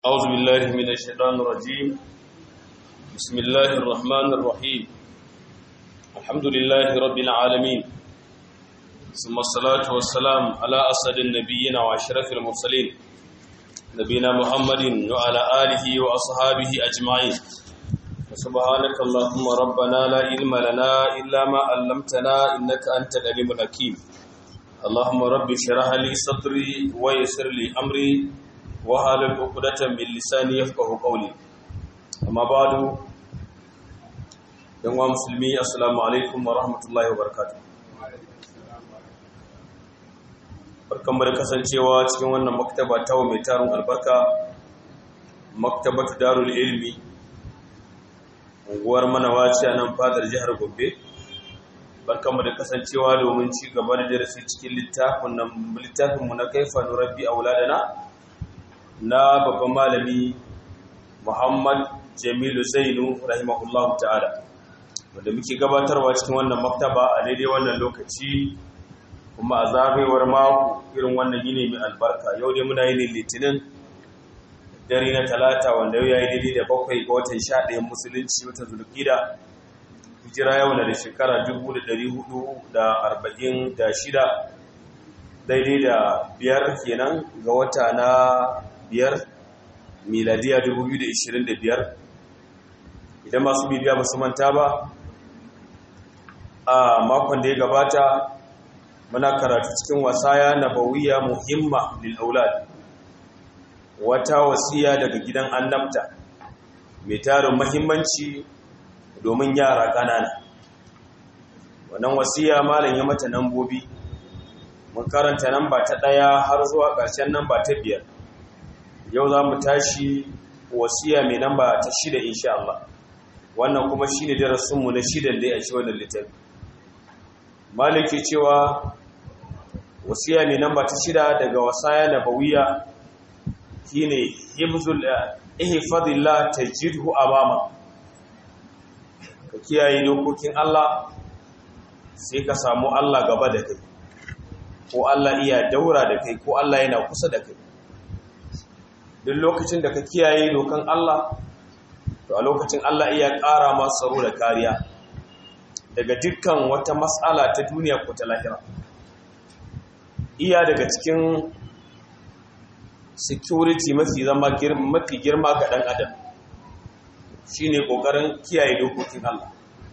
أعوذ بالله من الشيطان الرجيم. بسم الله الرحمن الرحيم. الحمد لله رب العالمين، ثم الصلاة والسلام على أسعد النبيين وأشرف المرسلين نبينا محمد وعلى آله وأصحابه أجمعين. سبحانك اللهم ربنا لا علم لنا إلا ما علمتنا إنك أنت العليم الحكيم. اللهم رب اشرح لي صدري ويسر لي أمري وحلل عقدة من لساني يفقهوا قولي. أما بعد، يا مسلمين السلام عليكم ورحمة الله وبركاته. barkanmu da kasancewa cikin wannan maktaba ta mai tarin albarka, maktabatu darul ilmi, unguwar Manawaci a nan fadar jihar Gombe. Barkanmu da kasancewa domin ci gaba da darasi cikin littafinmu na kaifa nurabbi auladana na babban malami Muhammad Jamilu Zainu rahimahullahu ta'ala, wanda muke gabatarwa cikin wannan maktaba a daidai wannan lokaci kuma a zagayewar mako irin wannan yini mai albarka. Yau dai muna yin litinin dare na talata, wanda yau yayi daidai da 7 ga watan 11 musulunci, watan zulqa'da. Hijira yau na da shekara 1446 daidai da 5 kenan ga wata na 5 miladiya 2025. Idan masu bibiya ba su manta ba, a makon da ya gabata muna karatu cikin wasaya nabawiyya muhimma lil aulad, wata wasiya daga gidan annabta mai tarin muhimmanci domin yara ƙanana. Wannan wasiya malam ya mata nambobi, mun karanta namba ta 1 har zuwa ƙarshen namba ta 5. Yau za mu tashi wasiya mai namba ta 6 insha Allah. Wannan kuma shine darasinmu na 6 da ya ci wannan littafi. Maliki cewa wasiya mai namba ta 6 daga wasaya nabawiyya shine hifzul ihfazillah tajidhu amama. Ka kiyaye dokokin Allah sai ka samu Allah gaba da kai, ko Allah iya daura da kai, ko Allah yana kusa da kai. Duk lokacin da ka kiyaye dokan Allah, to a lokacin Allah iya ƙara masu tsaro da kariya daga dukkan wata matsala ta duniya ko ta lahira. Iya daga cikin security mafi girma ga ɗan adam shine ƙoƙarin kiyaye dokokin Allah.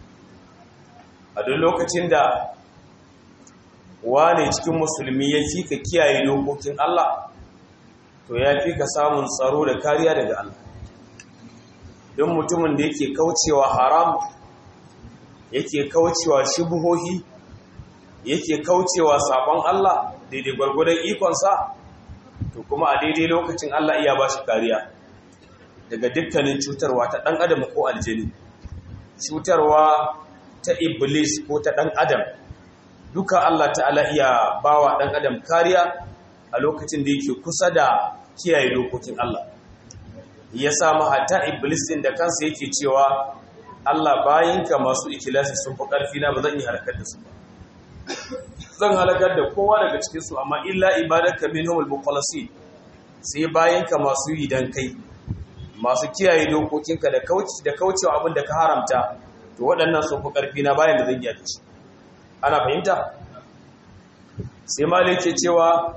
A duk lokacin da wane cikin musulmi ya fi ka kiyaye dokokin Allah, to ya fi ka samun tsaro da kariya daga Allah. Don mutumin da yake kaucewa haram, yake kaucewa shubuhohi, yake kaucewa sabon Allah daidai gwargwadon ikonsa, to kuma a daidai lokacin Allah iya ba shi kariya daga dukkanin cutarwa ta ɗan adam ko aljini, cutarwa ta iblis ko ta ɗan adam. Duka Allah ta'ala iya bawa ɗan adam kariya a lokacin da yake kusa da kiyaye dokokin Allah. Ya samu hatta iblis din da kansa yake cewa Allah bayinka masu ikhlasi sun fi ƙarfi na, ba zan yi halakar da su ba. Zan halakar da kowa daga cikin su, amma illa ibadaka minhumul mukhlasin, sai bayinka masu yi dan kai, masu kiyaye dokokinka da kaucewa abin da ka haramta, to waɗannan sun fi ƙarfi na, bayan da zan yi shi. Ana fahimta? Sai malai ke cewa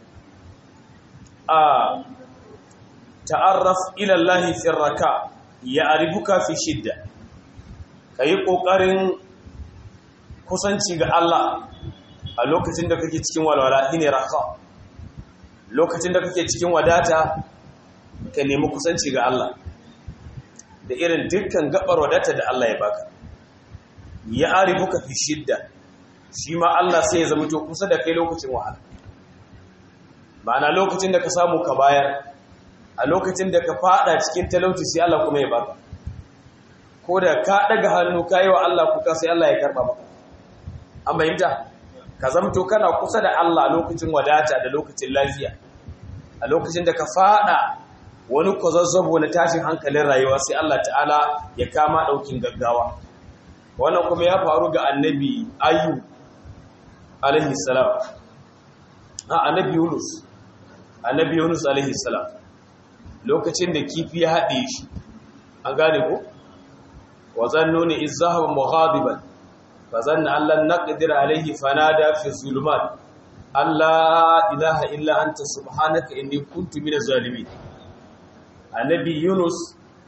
ta'arraf ila Allah fi raka ya'rifuka fi shidda. Kai kokarin kusanci ga Allah a lokacin da kake cikin walwala, shine raka. Lokacin da kake cikin wadata, ka nemi kusanci ga Allah da irin dukkan gabar wadata da Allah ya baka. Ya'rifuka fi shidda, shi ma Allah sai ya zama to kusa da kai lokacin wahala. Ma'ana lokacin da ka samu ka bayar, a lokacin da ka fada cikin talauci sai Allah kuma ya baka. Ko da ka daga hannu ka yi wa Allah kuka, sai Allah ya karba maka. An bayyanta ka zamto kana kusa da Allah lokacin wadata da lokacin lafiya. A lokacin da ka fada wani kwazazzabo na tashin hankalin rayuwa, sai Allah ta'ala ya kama daukin gaggawa. Wannan kuma ya faru ga annabi Ayyub alaihi salam, annabi Yunus alaihi salam. lokacin da kifi ya haɗe shi an gane ko wa zannuni iz zahaba mughadiban fa zanna an lan naqdir alayhi fanada fi zulumat alla ilaha illa anta subhanaka inni kuntu minaz zalimin. Annabi Yunus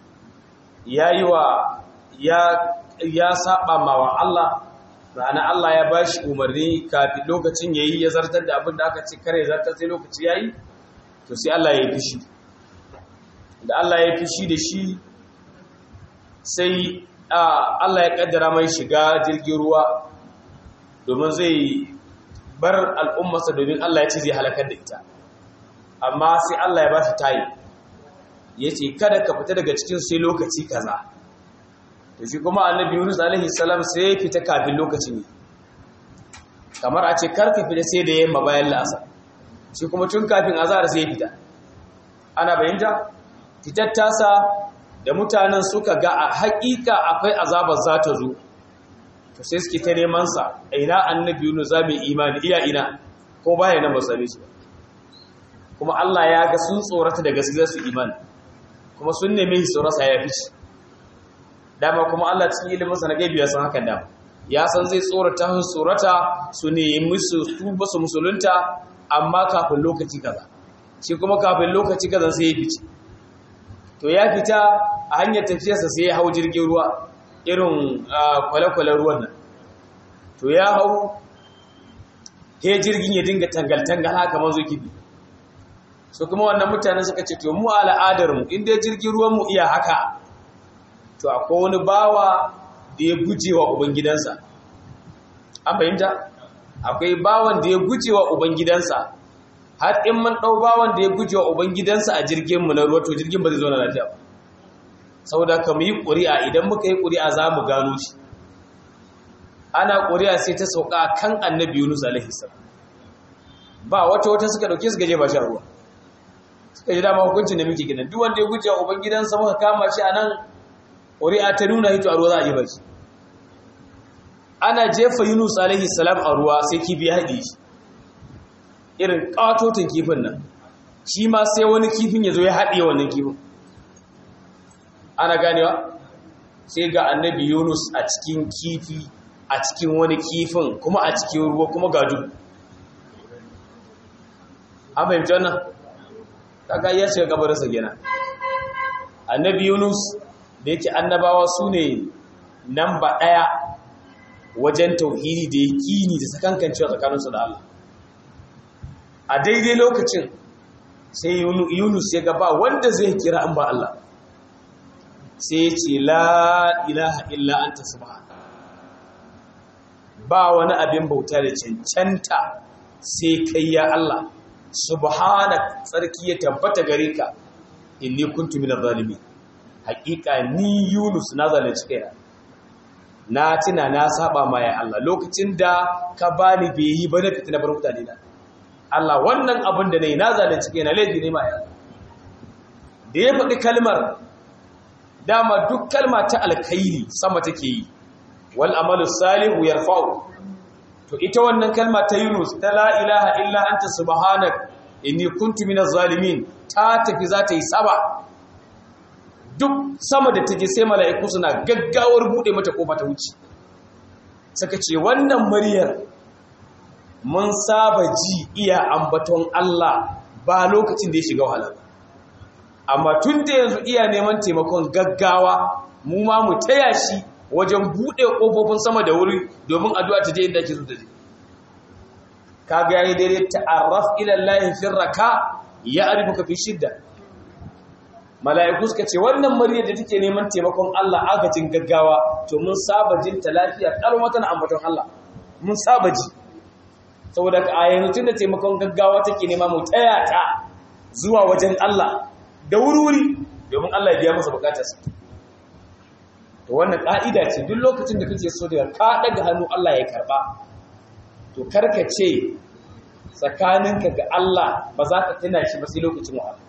ya saba ma wa Allah, ma'ana Allah ya bashi umarni kafin lokacin yayi ya zartar da abin da aka ce kare zartar sai lokaci yayi, to sai Allah ya yi fishi. Da Allah ya fishi da shi sai Allah ya kaddara mai shiga jirgin ruwa domin zai bar al'ummarsa domin Allah ya ce zai halakar da ita. Amma sai Allah ya ba shi tayi ya ce kada ka fita daga cikin sai lokaci kaza. To shi kuma annabi Yunus alaihi salam sai ya fita kafin lokaci ne, kamar a ce kar ka fita sai da yamma bayan la'asar, shi kuma tun kafin azhar sai ya fita. Ana bayyana fitar tasa da mutanen suka ga a haƙiƙa akwai azabar za ta zo, to sai suke ta neman sa ina annabi Yunus za mu imani iya ina ko baya nan ba same shi ba. Kuma Allah ya ga sun tsorata da gaskiya su imani, kuma sun neme shi tsorasa ya fice. Dama kuma Allah cikin iliminsa na gaibi ya san hakan dama, ya san zai tsorata su tsorata su nemi su tuba su musulunta, amma kafin lokaci kaza. Shi kuma kafin lokaci kaza sai ya fice. To ya fita a hanyar tafiyarsa sai ya hau jirgin ruwa irin kwale-kwalen ruwan nan. To ya hau he jirgin ya dinga tangal-tangal haka manzo kibi. So kuma wannan mutanen suka ce to mu al'adarmu inda jirgin ruwan mu iya haka, to akwai wani bawa da ya gujewa ubangidansa. An fahimta? Akwai bawan da ya gujewa ubangidansa, har in man dau bawan da ya gujewa ubangidansa a jirgin mu na ruwa, to jirgin ba zai zo na lafiya ba. Saboda ka mu yi ƙuri'a, idan muka yi ƙuri'a za mu gano shi. Ana ƙuri'a sai ta sauka kan annabi Yunus alaihi salam. Ba wata suka dauke su gaje ba sha ruwa. Suka ji dama hukuncin da muke gidan, duk wanda ya gujewa ubangidansa muka kama shi anan, ƙuri'a ta nuna hito a ruwa za a jefa shi. Ana jefa Yunus alaihi salam a ruwa sai kifi ya haɗe shi, irin ƙatotin kifin nan, shi ma sai wani kifin ya zo ya haɗe wannan kifin. Ana ganewa? Sai ga annabi Yunus a cikin kifi, a cikin wani kifin, kuma a cikin ruwa, kuma ga duhu. An fahimci wannan? Kaga ya shiga gabarinsa gina. Annabi Yunus da yake annabawa su ne namba 1 wajen tauhidi da yaƙini da sakankancewa tsakaninsu da Allah. A daidai lokacin sai Yunus ya ga ba wanda zai kira an ba Allah, sai ya ce la ilaha illa anta subhanaka, ba wani abin bauta da cancanta sai kai ya Allah, subhanak, tsarki ya tabbata gare ka, inni kuntu minaz zalimin. Hakika ni Yunus na zalunci kaina, na tuna na saba ma ya Allah lokacin da ka bani bai yi ba na fitina bar mutane na. Allah wannan abin da nayi na zalunci kaina, laifi ne ma ya Allah. Da ya faɗi kalmar, dama duk kalma ta alkhairi sama take yi, wal amalu salihu yarfa'u. To ita wannan kalma ta Yunus ta la ilaha illa anta subhanak inni kuntu minaz zalimin ta tafi za ta yi saba. Duk sama da take sai mala'iku suna gaggawar bude mata kofa ta wuce. Saka ce wannan muryar mun saba ji iya ambaton Allah ba lokacin da ya shiga wahala. Amma tun da yanzu iya neman taimakon gaggawa, mu ma mu taya shi wajen bude kofofin sama da wuri domin addu'a ta je inda ake so ta je. Kaga yayi daidai, ta'arraf ila Allah fi raka ya'rifuka fi shidda. Mala'iku suka ce wannan muryar da take neman taimakon Allah agajin gaggawa, to mun saba jin ta lafiya kalma tana ambaton Allah, mun saba ji. Saboda ka ayyana tun da taimakon gaggawa take nema mu taya ta zuwa wajen Allah da wuri domin Allah ya biya masa bukatarsa. To wannan ka'ida ce, duk lokacin da kake so da ka daga hannu Allah ya karba, to karka ce tsakaninka ga Allah ba za ka tuna shi ba sai lokacin wahala.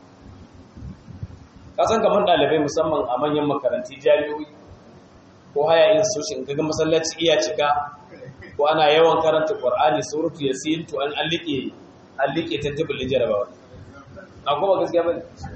Kasan kamar ɗalibai musamman a manyan makaranti, jami'o'i ko haya institution, kaga masallaci iya cika ko ana yawan karanta Qur'ani, suratu Yasin, to an allike ta tabbulin jarabawa. Akwai ba gaskiya bane.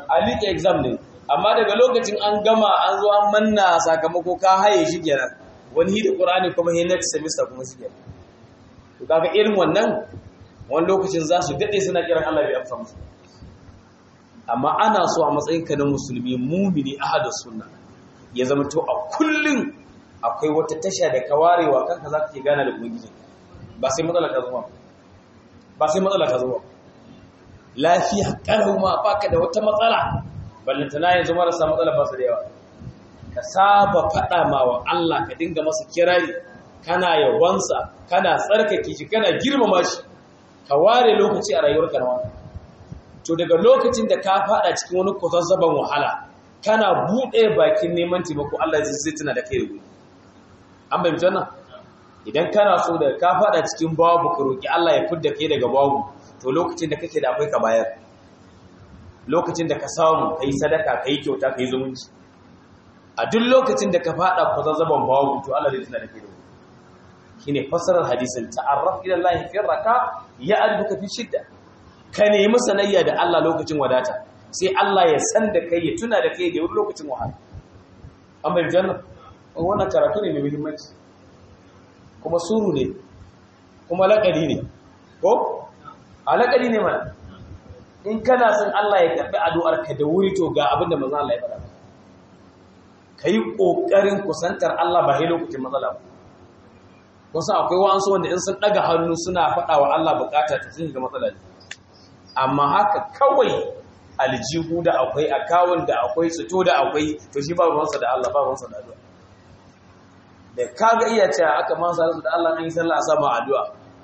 a liƙe exam ne, amma daga lokacin an gama an zo an manna sakamako ka haye shi kenan wani hidda Qur'ani kuma he next semester kuma shi kenan. To kaga irin wannan wani lokacin za su dade suna kiran Allah bai amsa musu. Amma ana so a matsayin ka na musulmi mumini ahadus sunna ya zama to a kullun akwai wata tasha da ka warewa kanka zaka ke gana da ubangiji. Ba sai matsala ka zo ba sai matsala ka zo lafiya kalau ma baka da wata matsala ballantana yanzu marasa matsala ba su da yawa. Ka saba faɗa ma wa Allah ka dinga masa kirari kana yawansa kana tsarkake shi kana girmama shi ka ware lokaci a rayuwarka na wani. To daga lokacin da ka faɗa cikin wani kwazazzaban wahala kana buɗe bakin neman taimako Allah zai tuna da kai ruwa. An bayyana wannan idan kana so da ka faɗa cikin babu ka roki Allah ya fidda kai daga babu, to lokacin da kake da akwai ka bayar, lokacin da ka samu kai sadaka kai kyauta kai zumunci. A duk lokacin da ka faɗa kwazazzaban babu to Allah zai tuna da kai ruwa. Shine fassarar hadisin ta'arraf ila Allah fi raka ya'rifuka fi shidda. Ka nemi sanayya da Allah lokacin wadata sai Allah ya san da kai ya tuna da kai da wani lokacin wahala. An bai janna wannan karatu ne mai muhimmanci kuma suru ne kuma laƙari ne ko a laƙari ne mana in kana son Allah ya karɓi addu'ar ka da wuri to ga abinda manzon Allah ya faɗa kai kokarin kusantar Allah ba sai lokacin matsala ba. Wasu akwai wa'ansu wanda in sun ɗaga hannu suna faɗa wa Allah bukata ta sun ga matsala ne. Amma haka kawai aljihu da akwai akawun da akwai tsito da akwai to shi ba ruwansa da Allah ba ruwansa da addu'a. Da kaga iya cewa aka mansa su da Allah an yi sallah a sama addu'a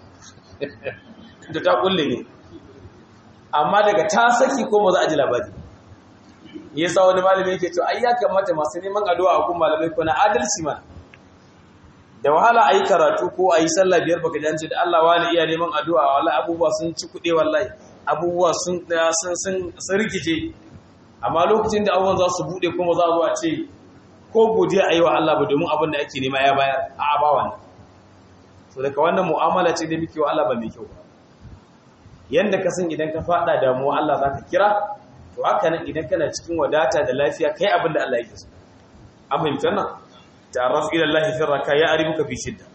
da ta kulle ne. Amma daga ta saki ko ba za a ji labari. Yasa wani malami yake cewa ai ya kamata masu neman addu'a a kun malamai ko na adalci ma. Da wahala a yi karatu ko a yi sallah biyar baka jance da Allah wani iya neman addu'a wallahi abubuwa sun ci kuɗe wallahi abubuwa sun rikice. Amma lokacin da abubuwan za su buɗe kuma za a zo a ce ko godiya a yi wa Allah ba domin abin da ake nema ya bayar a ba wannan. So daga wannan mu'amala ce da muke wa Allah ba mai kyau ba. Yanda ka san idan ka faɗa damuwa Allah za ka kira to haka nan idan kana cikin wadata da lafiya kai abin da Allah yake so. An fahimta nan? ta'arraf ila Allah fi raka ya'rifuka fi shidda.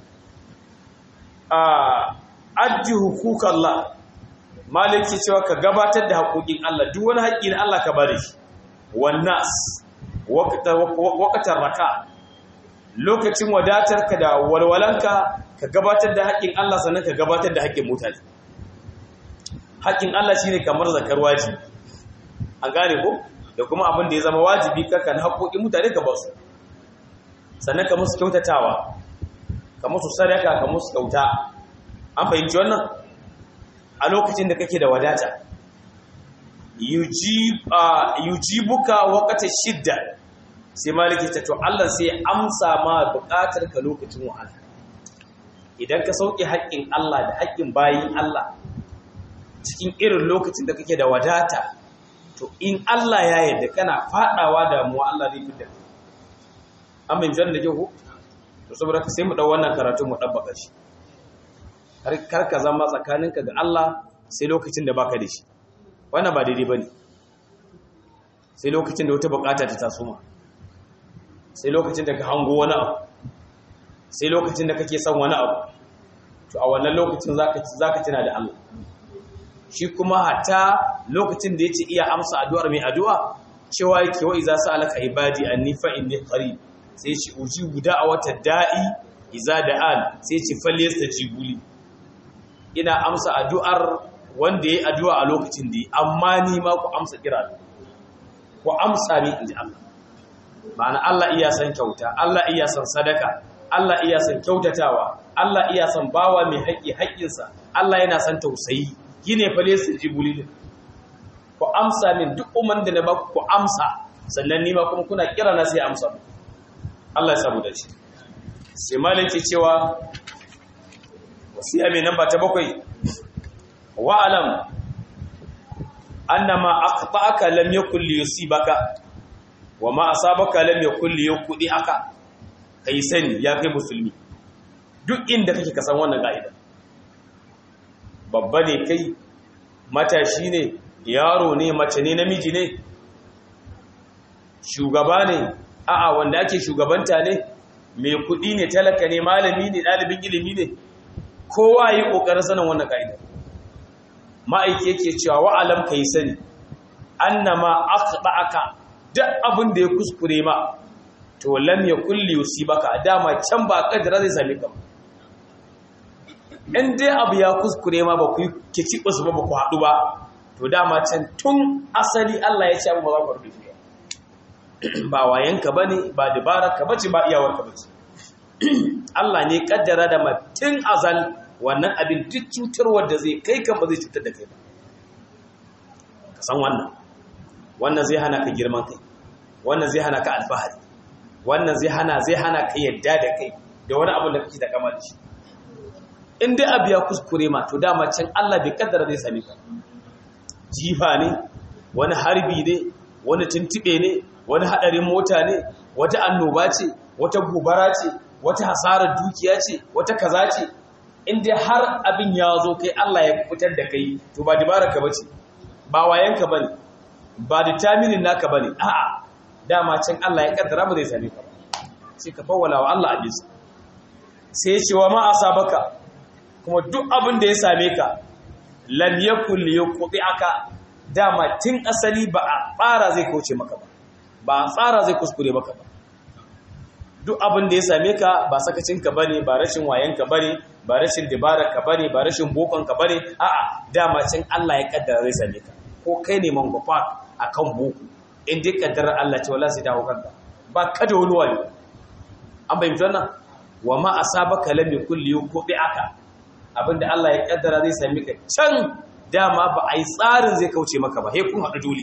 Addi huquqallah maliki cewa ka gabatar da haƙoƙin Allah duk wani haƙƙi na Allah ka bada shi. Wan nas waqtar raka lokacin wadatarka da walwalanka ka gabatar da haƙƙin Allah sannan ka gabatar da haƙƙin mutane. Haƙƙin Allah shine kamar zakar wajibi. An gane ko? Da kuma abin da ya zama wajibi kakan haƙoƙin mutane ka ba su. Sannan ka musu kyautatawa, ka musu sadaka, ka musu kyauta. An fahimci wannan? A lokacin da kake da wadata. Yujibuka waqta shidda. Sai maliki ta to Allah sai amsa ma buƙatar ka lokacin wahala. Idan ka sauke haƙƙin Allah da haƙƙin bayin Allah cikin irin lokacin da kake da wadata, to in Allah ya yarda kana fadawa damuwa Allah zai fitar. Amin jan da jihu to saboda ka sai mu dau wannan karatu mu dabbaka shi har kar ka zama tsakaninka ga Allah sai lokacin da baka da shi wannan ba daidai bane sai lokacin da wata bukata ta taso ma sai lokacin da ka hango wani abu sai lokacin da kake son wani abu to a wannan lokacin zaka tuna da Allah shi kuma hatta lokacin da yace iya amsa addu'ar mai addu'a cewa yake wa iza sa'alaka ibadi anni fa inni qarib sai ce ujibu da'awata da'i iza da'an sai ce falyastajibuli ina amsa addu'ar wanda yayi addu'a a lokacin da amma ni ma ku amsa kira ku amsa ni inji Allah ma'ana Allah iya san kyauta Allah iya san sadaka Allah iya san kyautatawa Allah iya san bawa mai haƙƙinsa Allah yana san tausayi gine falyastajibuli ku amsa min duk umman da na ba ku amsa sannan ni ma kuma kuna kira na sai amsa mu Allah ya samu da shi sai malaki cewa wasiya mai namba ta 7 wa alam annama aqta'aka lam yakul yusibaka wa ma asabaka lam yakul yuqdi'aka kai sani ya kai musulmi duk inda kake kasan wannan ka'ida babba ne kai matashi ne yaro ne mace ne namiji ne shugaba ne a'a wanda ake shugabanta ne, mai kuɗi ne, talaka ne, malami ne, ɗalibin ilimi ne, kowa yi ƙoƙarin sanin wannan ƙa'ida. Ma'aiki yake cewa wa'alam ka yi sani annama aka duk abin da ya kuskure ma to lam yakul yusibaka, dama can ba kadara zai same ka. In dai abu ya kuskure ma ba ku kici basu ba ku haɗu ba, to dama can tun asali Allah ya ce abu ba za ku rufe ba wayanka bane, ba dabararka bace, ba iyawarka bace. Allah ne kaddara da matin azal wannan abin duk cutarwar da zai kai kan ba zai cutar da kai ba. Ka san wannan zai hana ka girman kai, wannan zai hana ka alfahari, wannan zai hana ka yadda da kai da wani abu da kake da kama da shi. In dai abu ya kuskure ma to dama can Allah bai kaddara zai same ka. Jifa ne, wani harbi ne, wani tuntube ne, wani hadarin mota ne, wata annoba ce, wata gobara ce, wata hasarar dukiya ce, wata kaza ce. In dai har abin ya zo kai Allah ya fitar da kai, to ba dabaraka bace, ba wayanka bane, ba determining naka bane, a'a dama can Allah ya kaddara ba zai same ka ba. Sai ka fawwala wa Allah abin. Sai ya ce wa ma asabaka, kuma duk abin da ya same ka lam yakul yuqti'aka, dama tun asali ba a tsara zai kauce maka ba a tsara zai kuskure maka ba. Duk abin da ya same ka ba sakacinka bane, ba rashin wayanka bane, ba rashin dabararka bane, ba rashin bokonka bane, a'a dama can Allah ya kaddara zai same ka. Ko kai ne mangofa akan boko, in dai kaddarar Allah ce wallahi sai dawo kanka, ba ka da wani wayo. An bayyana wannan wa ma asabaka lam yakul yuqti'aka, abinda Allah ya kaddara zai same ka can dama ba a yi tsarin zai kauce maka ba, he kun haɗu dole.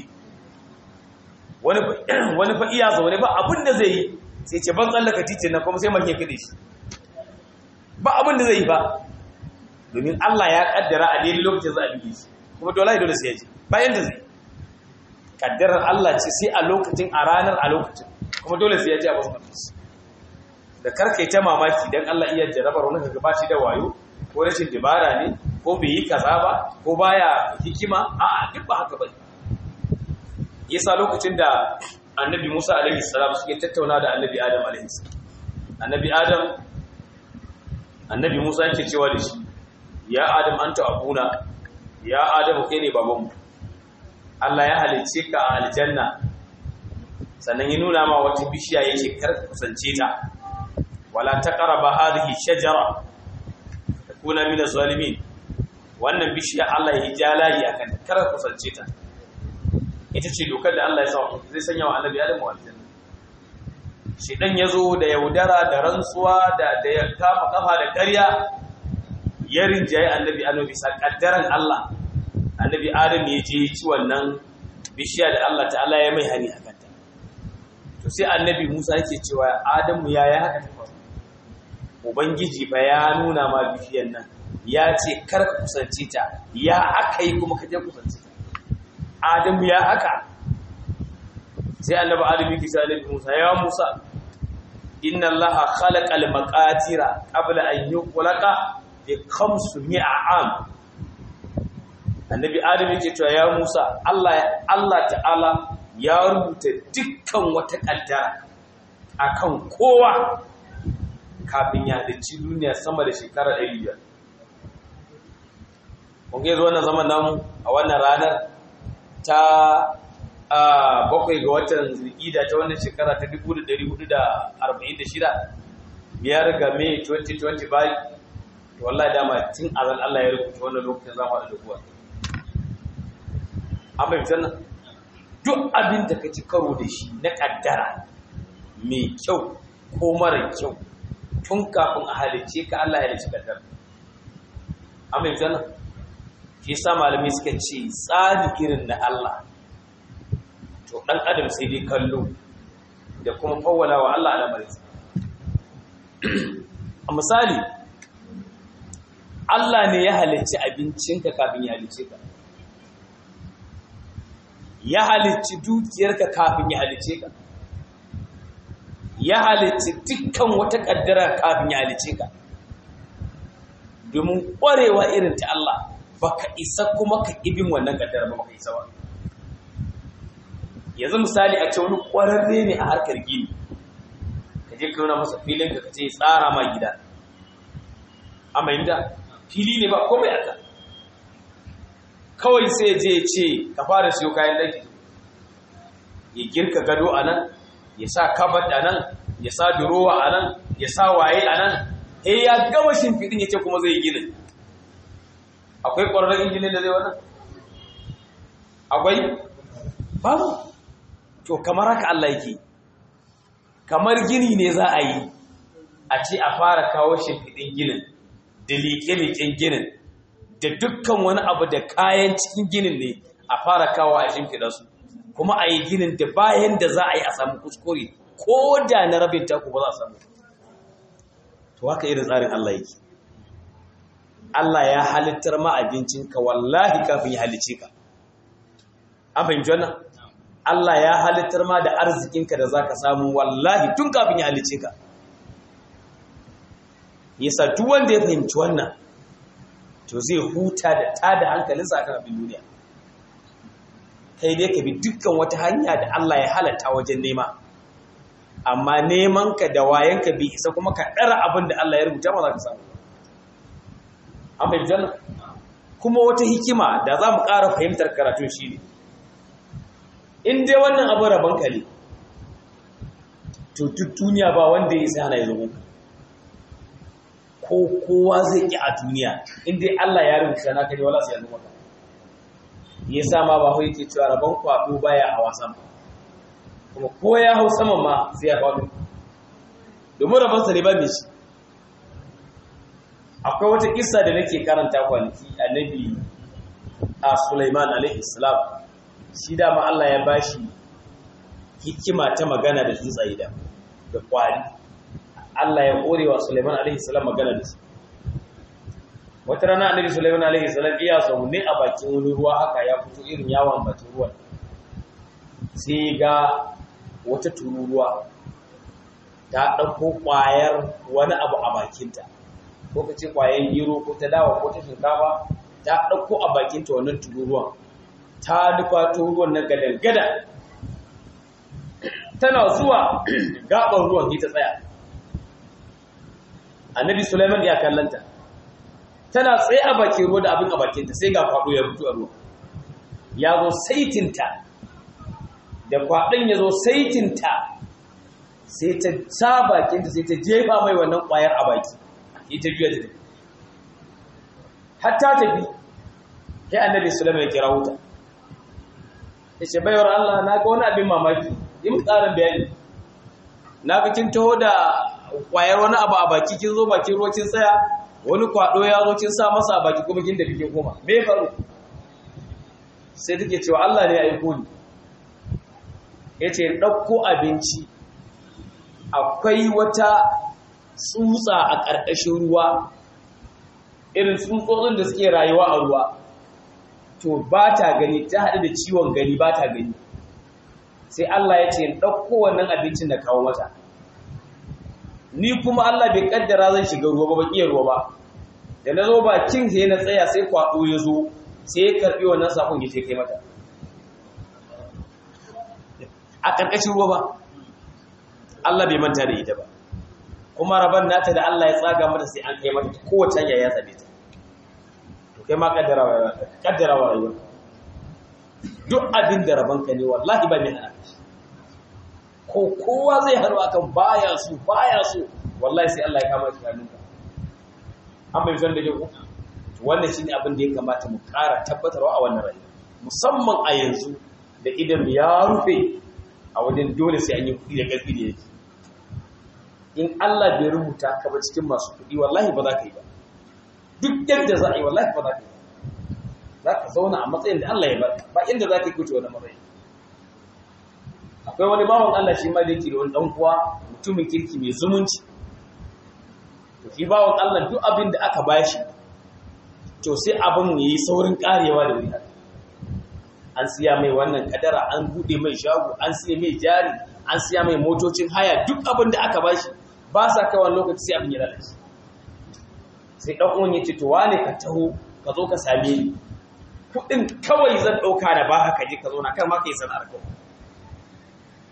Wani fa iya zaune ba abinda zai yi sai ce ban tsallaka titin nan kuma sai make kade shi, ba abinda zai yi ba, domin Allah ya kaddara a daidai lokacin za a bige shi, kuma dole sai ya ji bayan da zai kaddarar Allah ce sai a lokacin, a ranar, a lokacin, kuma dole sai ya ji a wasu mutunci. Da karkai ta mamaki don Allah iya jarabar wani ka gabashi da wayo ko rashin dabara ne ko bai yi kaza ba ko baya hikima, a'a duk ba haka bane. Yasa lokacin da Annabi Musa alaihi salam suke tattauna da Annabi Adam alaihi salam, Annabi Musa yake cewa da shi, ya Adam anta abuna, ya Adam kai ne babanmu. Allah ya halicce ka a aljanna, sannan ya nuna ma wata bishiya yake kar ka kusance ta, wala taqrabu hadhihi shajara takuna min az-zalimin. Wannan bishiya Allah ya jalayi akan kar ka kusance ta. Ita ce dokar da Allah ya sa zai sanya wa Annabi Adam aljanna. Shedan yazo da yaudara da rantsuwa da ya kama kafa da ƙarya, ya rinjaye Annabi Adam bisa kaddaran Allah. Annabi Adam ya je ci wannan bishiya da Allah ta'ala ya mai hani a kanta. To sai Annabi Musa yake cewa Adamu ya haka ta faru. Ubangiji fa ya nuna ma bishiyan nan, ya ce kar ka kusance ta, ya aka yi kuma ka je kusance ta. Adamu ya haka. Sai Annabi Adam yake cewa Annabi Musa, ya Musa inna Allaha khalaqal maqatira qabla an yukhlaqa bi 500 am. Annabi Adam yake cewa ya Musa, Allah ta'ala ya rubuta dukkan wata kaddara akan kowa kafin ya halicci duniya sama da shekara 500. Kun ga wannan zaman namu a wannan ranar ta 7 ga watan Zulhijja ta wannan shekara ta 1446, biyar ga Mai 2025. Wallahi dama tun azal Allah ya rubuta wannan lokacin za mu haɗu da kuwa. An bai fitar nan duk abin da ka ci karo da shi na kaddara mai kyau ko mara kyau, tun kafin a halice ka Allah ya halice kaddara. An bai fitar nan shi sa malamai suka ce tsari irin na Allah to ɗan adam sai dai kallo da kuma fawwala wa Allah al'amarinsa. A misali, Allah ne ya halicci abincinka kafin ya halice ka, ya halicci dukiyarka kafin ya halice ka, ya halicci dukkan wata kaddara kafin ya halice ka. Domin ƙwarewa irin ta Allah baka isa kuma ka ibin wannan kaddara ba, baka isa ba. yanzu misali a ce wani ƙwararre ne a harkar gini ka je ka nuna masa filin ka ce tsara ma gida amma inda fili ne ba komai aka kawai sai je ce ka fara siyo kayan daki ya girka gado a nan ya sa kabat a nan ya sa durowa a nan ya sa waye a nan ya gama shimfiɗin ya ce kuma zai ginin akwai ƙwararren injinin da zai wannan akwai babu to kamar haka Allah yake kamar gini ne za a yi a ce a fara kawo shimfiɗin ginin da liƙe-liƙen ginin da dukkan wani abu da kayan cikin ginin ne a fara kawo a shimfiɗa su kuma a yi ginin da bayan da za a yi a samu kuskure ko da na rabin taku ba za a samu to haka irin tsarin Allah yake Allah ya halittar ma abincinka wallahi kafin ya halice ka an fahimci wannan Allah ya halittar ma da arzikinka da zaka samu wallahi tun kafin ya halice ka yasa duk wanda ya fahimci wannan to zai huta da tada hankalinsa akan abin duniya kai dai ka bi dukkan wata hanya da Allah ya halatta wajen nema amma neman ka da wayanka bi isa kuma ka dara abin da Allah ya rubuta ma za ka samu an fahimci wannan kuma wata hikima da za mu ƙara fahimtar karatun shi ne in dai wannan abin rabon ka ne to duk duniya ba wanda ya isa hana ya zo ko kowa zai ƙi a duniya in dai Allah ya rubuta na kai wala sai ya zo maka yasa ma ba hoye ke cewa rabon kwaɗo baya hawa sama kuma ko ya hau saman ma sai ya faɗo domin rabon sa ne ba mai shi akwai wata kissa da nake karanta kwanaki annabi a Sulaiman alaihi salam shi dama Allah ya bashi hikima ta magana da tsuntsaye da kwari Allah ya korewa Sulaiman alaihi salam magana da su wata rana annabi Sulaiman alaihi salam iya zaune a bakin wani ruwa haka ya fito irin yawon bakin ruwan sai ga wata tururuwa ta ɗauko ƙwayar wani abu a bakinta ko ka ce ƙwayar gero ko ta dawa ko ta shinkafa ta ɗauko a bakinta wannan tururuwan ta nufa tururuwan na gadan-gadan tana zuwa gaɓar ruwan ita tsaya annabi Sulaiman ya kallanta tana tsaye a bakin ruwa da abin a bakinta sai ga kwaɗo ya fito a ruwa ya zo saitinta da kwaɗon ya zo saitinta sai ta sa bakinta sai ta jefa mai wannan ƙwayar a baki ita juya ta tafi hatta tafi kai annabi Sulaiman ya kira wuta ya ce baiwar Allah na ga wani abin mamaki yi mu tsarin bayani na ga kin taho da ƙwayar wani abu a baki kin zo bakin ruwa kin tsaya wani kwado ya zo kin sa masa a baki kuma kin da kin koma me faru sai take cewa Allah ne ya aiko ni yace dauko abinci akwai wata tsutsa a ƙarƙashin ruwa irin tsutsotsin da suke rayuwa a ruwa to ba ta gani ta haɗu da ciwon gani ba ta gani sai Allah ya ce dauko wannan abincin da kawo mata ni kuma Allah bai kaddara zan shiga ruwa ba ban iya ruwa ba da na zo bakin sai na tsaya sai kwado ya zo sai ya karbi wannan sakon ya ce kai mata a karkashin ruwa ba Allah bai manta da ita ba kuma raban nata da Allah ya tsaga mata sai an kai mata kowace hanya ya tsabe ta to kai ma kaddarawa rayuwa duk abin da rabanka ne wallahi ba mai hana ko kowa zai haru akan baya su wallahi sai Allah ya kama shi hannunka an bai san da ke ku wannan shine abin da ya kamata mu ƙara tabbatarwa a wannan rayuwa musamman a yanzu da idan ya rufe a wajen dole sai an yi kuɗi da ƙarfi da yake in Allah bai rubuta ka ba cikin masu kuɗi wallahi ba za ka yi ba duk yadda za a yi wallahi ba za ka yi za ka zauna a matsayin da Allah ya barka ba inda za ka yi kuce wani matsayi akwai wani bawan Allah shi ma da yake da wani ɗan uwa mutumin kirki mai zumunci to shi bawan Allah duk abin da aka bashi to sai abin yayi saurin karewa da wuri an siya mai wannan kadara an bude mai shago an siya mai jari an siya mai motocin haya duk abin da aka bashi ba sa kai wani lokaci sai abin ya lalace sai dan uwan ya ce to wane ka taho ka zo ka same ni kudin kawai zan dauka da ba haka je ka zo na kar ma kai sana'ar ka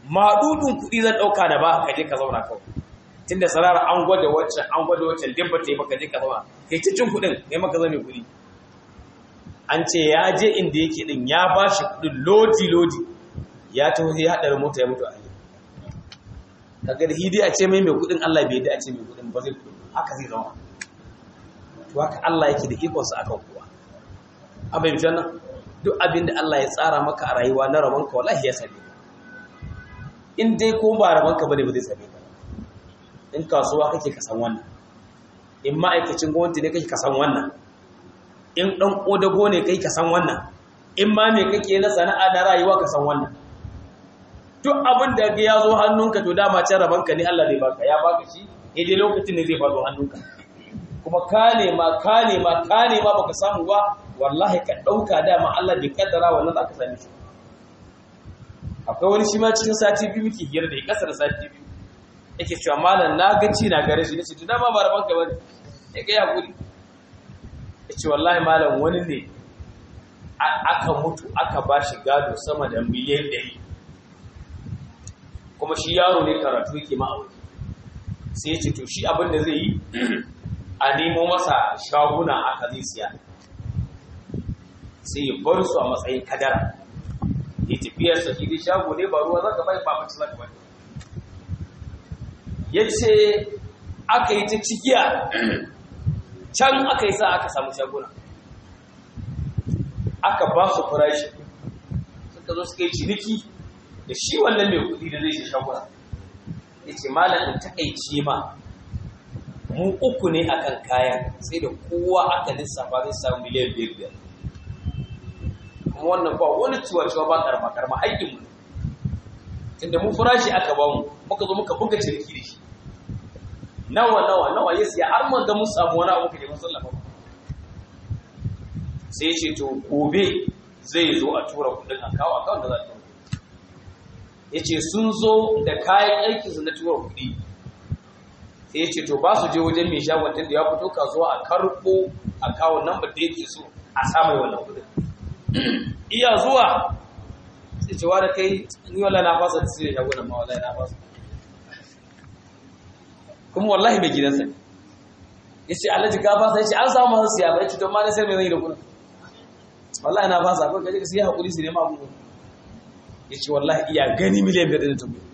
maɗuɗin kuɗi zan ɗauka da ba ka je ka zauna kawai tunda sarara an gwada waccan dibba ta yi maka je ka zauna kai ta cin kuɗin kai maka zame kuɗi an ce ya je inda yake ɗin ya ba shi kuɗin lodi ya taho sai haɗarin mota ya mutu a yi kaga da hidi a ce mai kuɗin Allah bai da a ce mai kuɗin ba zai kuɗin haka zai zama to haka Allah yake da ikonsa akan kowa an bai mutu nan duk abin da Allah ya tsara maka a rayuwa na rabonka wallahi ya same ka in dai ko ba rabonka bane ba zai same ka in kasuwa kake ka san wannan in ma'aikacin gwamnati ne kake ka san wannan in dan kodago ne kai ka san wannan in ma me kake na sana'a na rayuwa ka san wannan duk abin da ya zo hannunka to dama can rabonka ne Allah zai baka ya baka shi dai lokacin ne zai faɗo hannunka kuma ka nema baka samu ba wallahi ka dauka dama Allah bai kaddara wannan aka sani shi akwai wani shi ma cikin sati biyu muke hira da kasar sati biyu yake cewa malam na gaci na gare shi nace to dama ba rabanka bane yake ya guri yace wallahi malam wani ne aka mutu aka bashi gado sama da miliyan 100 kuma shi yaro ne karatu yake ma aure sai yace to shi abin da zai yi a nemo masa shaguna aka zai siya sai ya bar su a matsayin kadara ya tafiyarsa shi dai shago ne ba ruwa zaka bai ba mace zaka bai yace aka yi ta cikiya can aka yi sa aka samu shaguna aka ba su farashi suka zo suka yi ciniki da shi wannan mai kudi da zai shi shaguna yace malam in takeice ma mu uku ne akan kayan sai da kowa aka lissafa zai samu miliyan 5 kuma wannan ba wani ciwa-ciwa ba karma aikin mu tunda mu farashi aka ba mu muka zo muka buga ciniki da shi nawa ya siya har mun ga mun samu wani abu kaje masallafa sai ya ce to gobe zai zo a tura kudin akawa akawun da za ta ya ce sun zo da kayan aikinsu na tura kudi sai ya ce to ba su je wajen mai shagon da ya fito kasuwa a karɓo akawun nan ba da yake so a samai wannan kudin iya zuwa sai cewa da kai ni wallahi na fasa da sai shagunan ma wallahi na fasa kuma wallahi mai gidansa ya ce alhaji ka fasa ya ce an samu masu siya ba ya ce to ma na sai mai zai da kudin wallahi na fasa ko kaje ka siya hakuri su ne ma abubuwan ya ce wallahi iya gani miliyan 5 da tambayi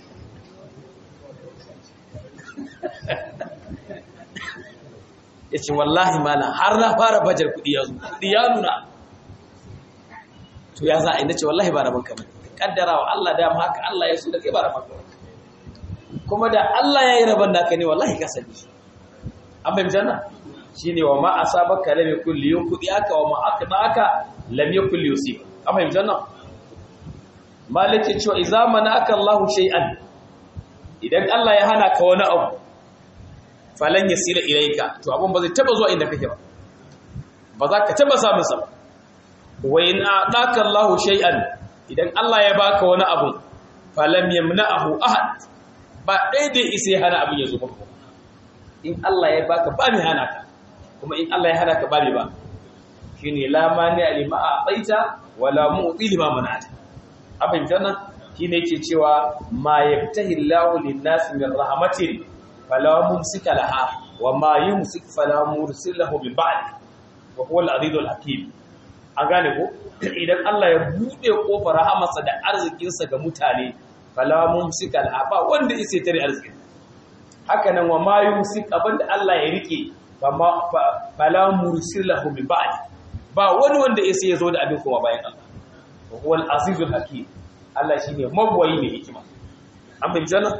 ya ce wallahi malam har na fara bajar kudi ya zo kudi ya nuna to ya za a yi na ce wallahi ba rabon kamar kaddara wa Allah dama haka Allah ya so da kai ba rabon kamar kuma da Allah ya yi rabon naka ne wallahi ka sani an bai janna shi ne wa ma asabaka lam yakul liyuqdi aka wa ma aka lam yakul yusib an bai janna malike cewa idza manaka Allahu shay'an idan Allah ya hana ka wani abu falan yasira ilayka to abun ba zai taba zuwa inda kake ba za ka taba samun sa wa in a'taka Allahu shay'an idan Allah ya baka wani abu falam yamna'ahu ahad ba dai dai sai hana abin ya zo maka in Allah ya baka ba mai hana ka kuma in Allah ya hana ka ba mai ba shine la mani alima a'taita wala mu'ti lima mana'ata abin janna shine yake cewa ma yaftahi Allahu lin-nas min rahmatin fala mumsika laha wa ma yumsik fala mursil lahu min ba'd wa huwa al-'azizul hakim an gane ko idan Allah ya bude kofar rahamarsa da arzikinsa ga mutane fala mumsika laha ba wanda yake tare arzikin haka nan wa ma yumsik abinda Allah ya rike fala mursil lahu min ba'd ba wani wanda yake ya zo da abin kuma bayan Allah wa huwa al-'azizul hakim Allah shine mabwayi mai hikima an bin janna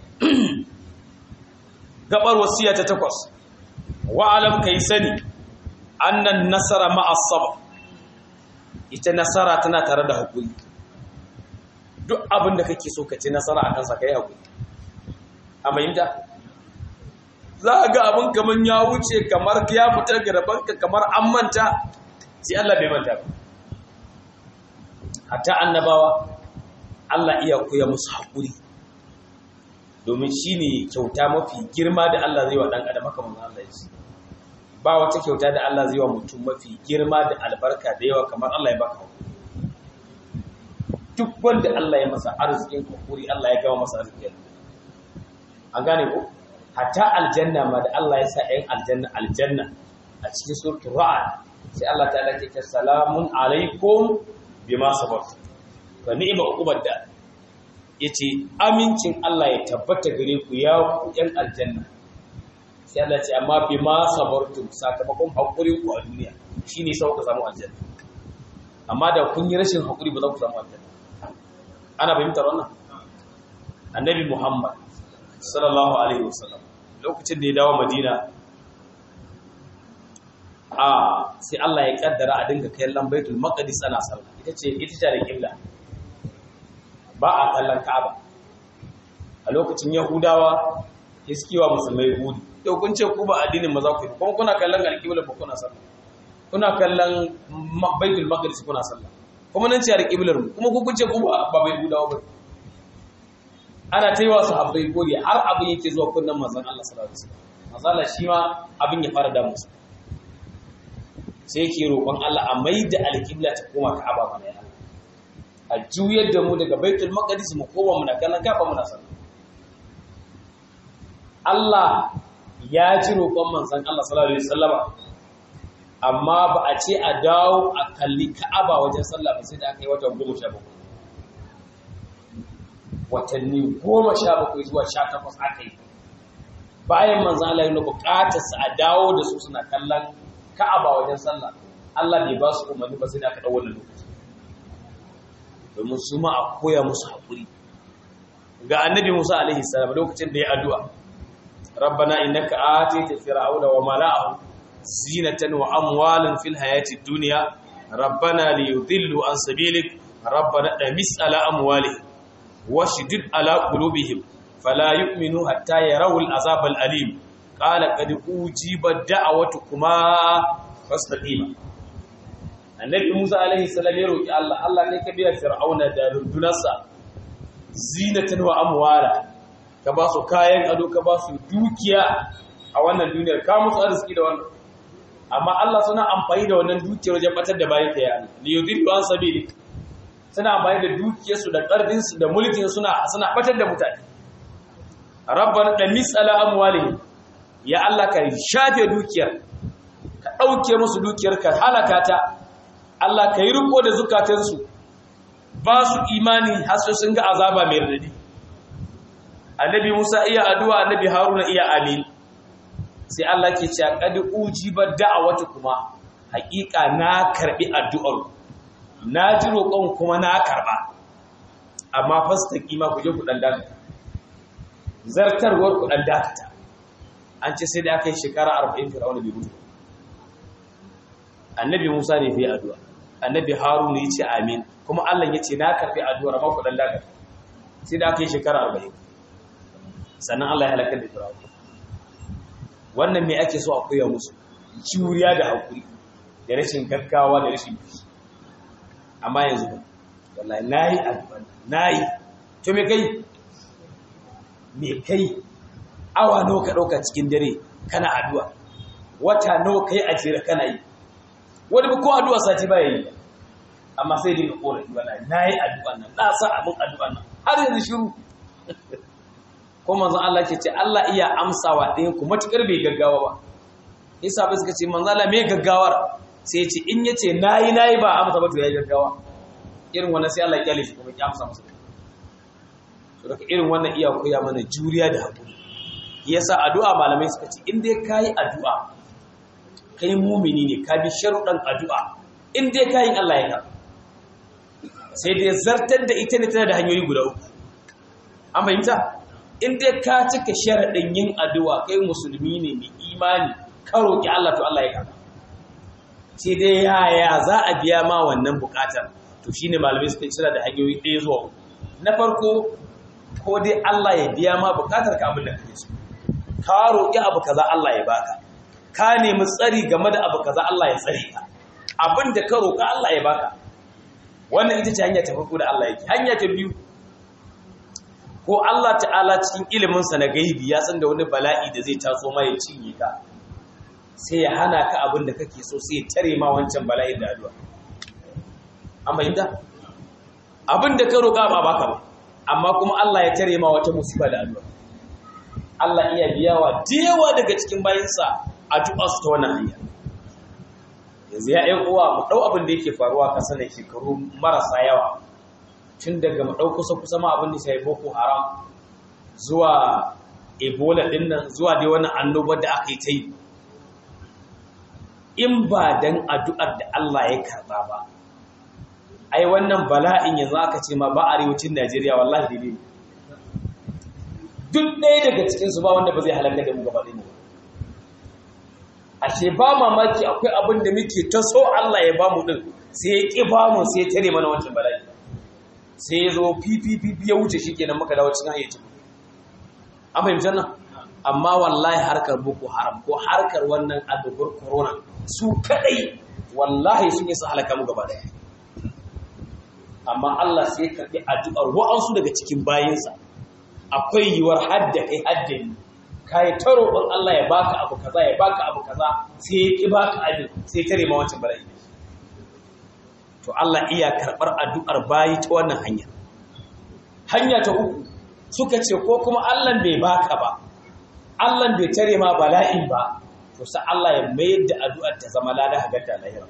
gabar wasiya ta 8 wa alam kai sani annan nasara ma'a sabr ita nasara tana tare da hakuri duk abin da kake so ka ci nasara akan sa kai hakuri amma yinda za ga abin kaman ya wuce kamar ya fita ga rabanka kamar an manta sai Allah bai manta ba hatta annabawa Allah iya koya musu hakuri domin shi ne kyauta mafi girma da Allah zai wa ɗan adam haka manzo Allah ya ce ba wata kyauta da Allah zai wa mutum mafi girma da albarka da yawa kamar Allah ya baka duk wanda Allah ya masa arzikin hakuri Allah ya gama masa arzikin an gane ko hatta aljanna ma da Allah ya sa ɗayan aljanna a cikin suratul ra'd sai Allah ta'ala ke ce salamun alaikum bima sabartum fa ni'ma uqubad da yace amincin Allah ya tabbata gare ku ya ku ɗan aljanna sai Allah ce amma bima sabartum sakamakon hakurin ku a duniya shine sai ku samu aljanna amma da kun yi rashin hakuri ba za ku samu aljanna ana fahimtar wannan annabi Muhammad sallallahu alaihi wasallam lokacin da ya dawo Madina sai Allah ya kaddara a dinga kallon Baitul Maqdis ana sallah ita ce da kibla ba a kallon Ka'aba a lokacin Yahudawa iskiwa musulmai Yahudi to kun ce ku ba addinin maza ku kuma kuna kallon alƙibla ba kuna sallah kuna kallon Baitul Maqdis kuna sallah kuma nan ce alƙiblar mu kuma ku kun ce ku ba bai Yahudawa ba ana ta yi wa sahabbai godiya har abin yake zuwa kunnan manzon Allah sallallahu alaihi wasallam manzon Allah shi ma abin ya fara da musu sai yake roƙon Allah a maida alƙibla ta koma Ka'aba mana ya a juyar da mu daga Baitul Maqdis mu koma muna kallon Ka'aba muna sallah Allah ya ji roƙon manzon Allah sallallahu alaihi wasallam amma ba a ce a dawo a kalli Ka'aba wajen sallah ba sai da aka yi wata 17 watanni 17 zuwa 18 aka yi bayan manzon Allah yana buƙatar su a dawo da su suna kallon Ka'aba wajen sallah Allah bai ba su umarni ba sai da aka dawo wannan lokaci domin su ma a koya musu hakuri ga annabi Musa alaihi salam lokacin da ya addu'a rabbana innaka atita fir'auna wa mala'ahu zinatan wa amwalan fil hayati dunya rabbana liyudillu an sabilik rabbana damis ala amwalihim washdid ala qulubihim fala yu'minu hatta yarawul azab al alim qala qad ujiba da'watukuma fastaqima annabi Musa alaihi salam ya roki Allah ne ka biya fir'auna da rundunarsa zinatan wa amwala ka ba su kayan ado ka ba su dukiya a wannan duniyar ka musu arziki da wannan amma Allah suna amfani da wannan dukiyar wajen batar da bayan ta yana li yudillu an sabili suna amfani da dukiyarsu da ƙarfin su da mulkin suna batar da mutane rabbana damis ala amwalihim ya Allah ka shafe dukiyar ka dauke musu dukiyar ka halaka ta Allah ka yi riko da zukatansu ba su imani har sai sun ga azaba mai radadi annabi Musa iya addu'a annabi Haruna iya amin sai Allah ke cewa qad ujiba da'watukuma haƙiƙa na karbi addu'ar na ji roƙon kuma na karba amma fastaqima ku je ku dan dakata zartarwar ku dan dakata an ce sai da aka yi shekara 40 Fir'auna bai mutu annabi Musa ne bai addu'a annabi Haruna ya ce amin kuma Allah ya ce na karbi addu'ar amma ku dan dakata sai da aka yi shekara 40 sannan Allah ya halaka da Fir'auna wannan me ake so a koya musu juriya da hakuri da rashin gaggawa da rashin fushi amma yanzu wallahi nayi to me kai awa nawa ka dauka cikin dare kana addu'a wata nawa kai a jira kana yi wani ba ko addu'a sati ba yayi amma sai dinga korafi wallahi nayi addu'a nan na sa abun addu'a nan har yanzu shiru ko manzon Allah ke ce Allah iya amsawa ɗayan ku matukar bai gaggawa ba isa ba suka ce manzon Allah me gaggawar sai ya ce in yace nayi ba amsa ba to yayi gaggawa irin wannan sai Allah ya kyale shi kuma ya amsa masa to daga irin wannan iya koya mana juriya da hakuri yasa addu'a malamai suka ce in dai kai addu'a kai mumini ne ka bi sharuɗan addu'a in dai kai Allah ya karba sai dai zartar da ita ne tana da hanyoyi guda uku an fahimta in dai ka cika sharaɗin yin addu'a kai musulmi ne mai imani ka roƙi Allah to Allah ya karɓa sai dai yaya za a biya ma wannan buƙatar to shine malamai suka tsira da hanyoyi ɗaya zuwa uku na farko ko dai Allah ya biya ma buƙatar ka abin da kake so ka roƙi abu kaza Allah ya baka ka nemi tsari game da abu kaza Allah ya tsare ka abin da ka roƙa Allah ya baka wannan ita ce hanya ta farko da Allah yake hanya ta biyu ko Allah ta'ala cikin iliminsa na gaibi ya san da wani bala'i da zai taso ma ya cinye ka sai ya hana ka abin da kake so sai ya tare ma wancan bala'in da addu'a an bayyana abin da ka roƙa ba baka ba amma kuma Allah ya tare ma wata musiba da addu'a Allah iya biyawa dewa daga cikin bayinsa addu'a su ta wannan hanya yanzu ya ɗan uwa mu ɗau abin da yake faruwa ka sanin shekaru marasa yawa tun daga mu ɗau kusa ma abin da sai Boko Haram zuwa Ebola ɗin nan zuwa dai wannan annobar da aka yi ta yi in ba dan addu'ar da Allah ya karɓa ba ai wannan bala'in yanzu aka ce ma ba arewacin Najeriya wallahi dai duk ɗaya daga cikin su ba wanda ba zai halaka da mu gaba ɗaya ashe ba mamaki akwai abin da muke ta so Allah ya ba mu din sai ya ƙi ba mu sai ya tare mana wancan bala'i sai ya zo fififi ya wuce shikenan muka dawo cikin hayyacin an fahimci nan amma wallahi harkar Boko Haram ko harkar wannan addu'ar corona su kadai wallahi sun yi su halaka mu gaba ɗaya amma Allah sai ya karɓi addu'ar wa'ansu daga cikin bayinsa akwai yiwuwar hadda kai haddani kai ta roƙon Allah ya baka abu kaza ya baka abu kaza sai ya ki baka abin sai tare ma wancan bala'i to Allah iya karɓar addu'ar bayi ta wannan hanya ta uku suka ce ko kuma Allah bai baka ba Allah bai tare ma bala'in ba to sai Allah ya mayar da addu'ar ta zama lada ga ta lahira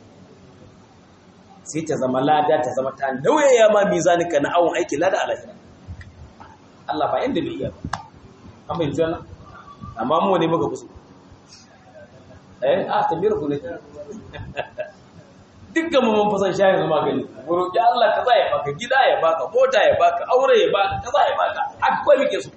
sai ta zama lada ta zama ta nauyaya ma mizanika na awon aiki lada a lahira Allah ba inda bai iya ba an bai jana amma mu ne muka kusa tambayar ku ne dukkan mu mun fasan shayin zama gani guru ya Allah kaza ya baka gida ya baka mota ya baka aure ya baka kaza ya baka akwai muke su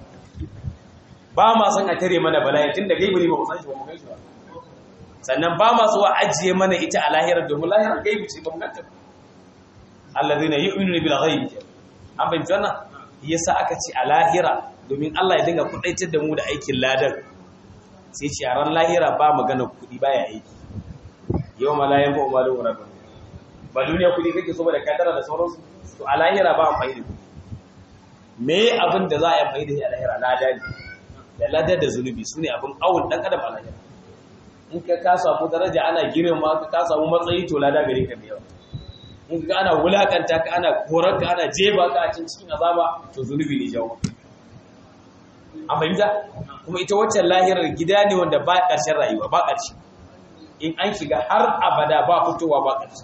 ba ma san a tare mana bala'i tunda gaibi ne ba mu san shi ba mu gan shi ba sannan ba ma so a ajiye mana ita a lahira domin lahira gaibi ce ba mu ganta allazina yu'minuna bil ghaibi an bai jana yasa aka ce a lahira domin Allah ya dinga kudaitar da mu da aikin ladan sai ce a ran lahira ba magana kudi baya aiki yau malayan ba umaru wala ba duniya kudi kake so ba da kadara da sauransu to a lahira ba amfani da kudi me abin da za a yi amfani da shi a lahira lada ne da lada da zunubi sune abin awul dan adam a lahira in ka samu daraja ana girma ka samu matsayi to lada gare ka da yawa in ka ana wulakanta ka ana korar ka ana jeba ka a cikin azaba to zunubi ne jawo an fahimta kuma ita waccan lahirar gida ne wanda ba ƙarshen rayuwa ba ƙarshe in an shiga har abada ba fitowa ba ƙarshe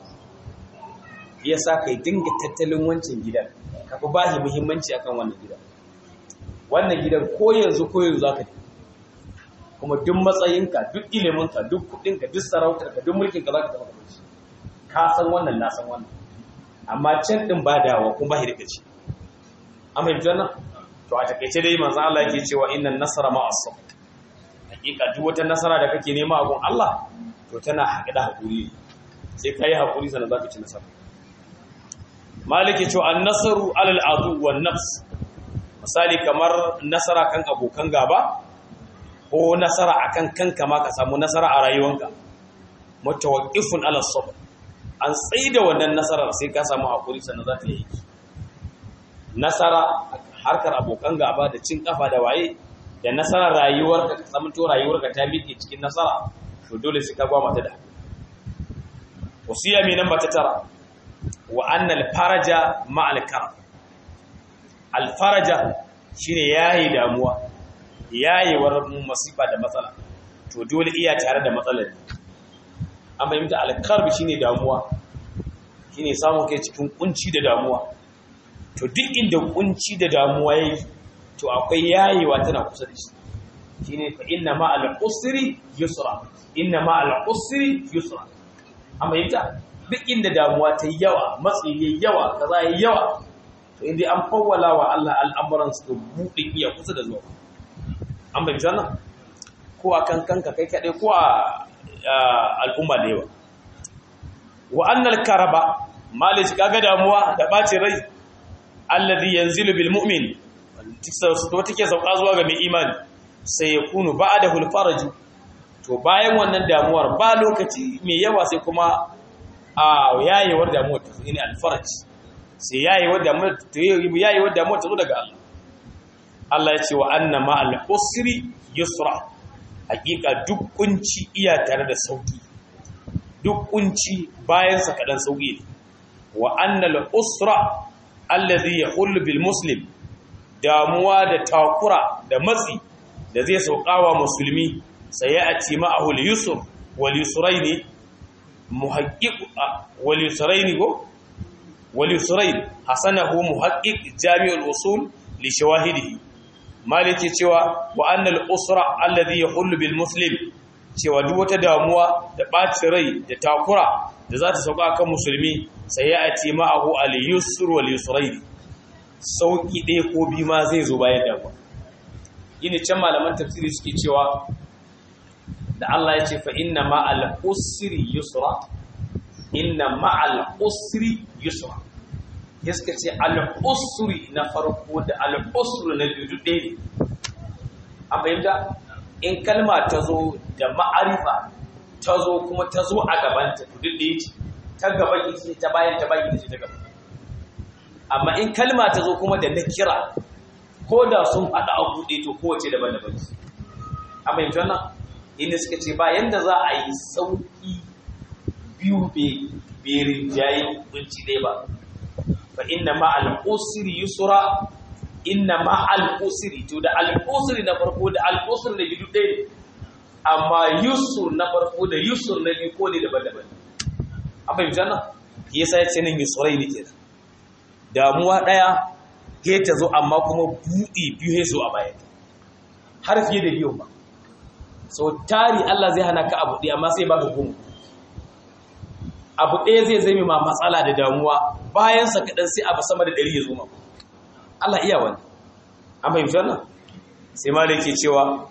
yasa kai dinga tattalin wancan gidan ka fi ba shi muhimmanci akan wannan gidan ko yanzu zaka ji kuma duk matsayinka duk iliminka duk kuɗinka duk sarautarka duk mulkinka zaka zama da shi ka san wannan na san wannan amma can din ba dawa kuma ba hirka ce amma yanzu nan to a takeice dai manzo Allah yake cewa innan nasara ma'as sabr hakika duk wata nasara da kake nema a gun Allah to tana haƙe da hakuri sai kai hakuri sannan zaka ci nasara maliki cewa an-nasru 'alal adu wan nafs misali kamar nasara kan abokan gaba ko nasara akan kanka ma ka samu nasara a rayuwanka mutawaqqifun 'ala sabr an tsaida wannan nasarar sai ka samu hakuri sannan za ta yi nasara harkar abokan gaba da cin kafa da waye da nasarar rayuwarka ka samu to rayuwarka ta miƙe cikin nasara to dole sai ka gwa mata da wasiya mai namba ta tara wa annal faraja ma'al karb al faraja shine yayi damuwa yayewar masifa da matsala to dole iya tare da matsalar an bayyana al-karb shine damuwa shine samu kai cikin kunci da damuwa to duk inda kunci da damuwa yake to akwai yayewa tana kusa da shi shine fa inna ma al-usri yusra inna ma al-usri yusra an bayyana duk inda damuwa ta yawa matsi yayi yawa kaza yayi yawa to indai an fawwala wa Allah al'amuran su buɗe iya kusa da zuwa an bayyana ko akan kanka kai kadai ko a al'umma da yawa wa annal karaba malish kaga damuwa da bace rai alladhi yanzilu bil mu'min to take sauka zuwa ga mai imani sai yakunu ba'dahu al faraj to bayan wannan damuwar ba lokaci mai yawa sai kuma yayewar damuwar ta ne al faraj sai yayewar damuwar ta zo daga Allah Allah ya ce wa anna ma al usri yusra hakika duk kunci iya tare da sauki duk kunci bayan sa kadan sauki ne wa annal usra alladhi yahullu bil muslim, damuwa da takura da matsi da zai saukawa musulmi, sai ya ati ma'ahu al-yusr wal yusrayn muhaqqiq wal yusrayn go wal yusrayn hasanahu muhaqqiq jami'ul usul li shawahidihi. maliki cewa wa annal usra alladhi yahullu bil muslim, cewa duk wata damuwa da ɓacin rai da takura da za ta sauka kan musulmi, sai ya ati ma'ahu al-yusr wal yusrayn, sauki ɗaya ko biyu ma zai zo bayan damuwa. Yini can malaman tafsiri suke cewa da Allah ya ce fa inna ma'al usri yusra, inna ma'al usri yusra, ya suka ce al-usri na farko da al-usri na biyu ɗaya ne. An fahimta? In kalma ta zo da ma'arifa ta zo kuma ta zo a gabanta to duk ɗaya ce, ta gaba ita ce ta bayan ta bayan ita ce ta gaba. Amma in kalma ta zo kuma da na kira, ko da sun haɗa a buɗe to kowace daban-daban ce. An fahimta wannan? Inda suka ce ba yanda za a yi sauƙi biyu berin jayin kunci ɗaya ba. Fa inna ma'al usri yusra, inna ma'al usri, to da al-usri na farko da al-usri na biyu ɗaya ne, amma yusur na farko da yusur na biyu ko ne daban-daban. An fahimta nan? Yasa ya ce nan yusurai ne kenan. Damuwa ɗaya ke ta zo amma kuma buɗi biyu ya zo a bayan, har fiye da biyu ba. So tari Allah zai hana ka abu ɗaya amma sai baka goma. Abu ɗaya zai zame ma matsala da damuwa, bayansa kaɗan sai abu sama da 100 ya zo ma. Allah iya wani. An fahimci wannan? Sai ma da yake cewa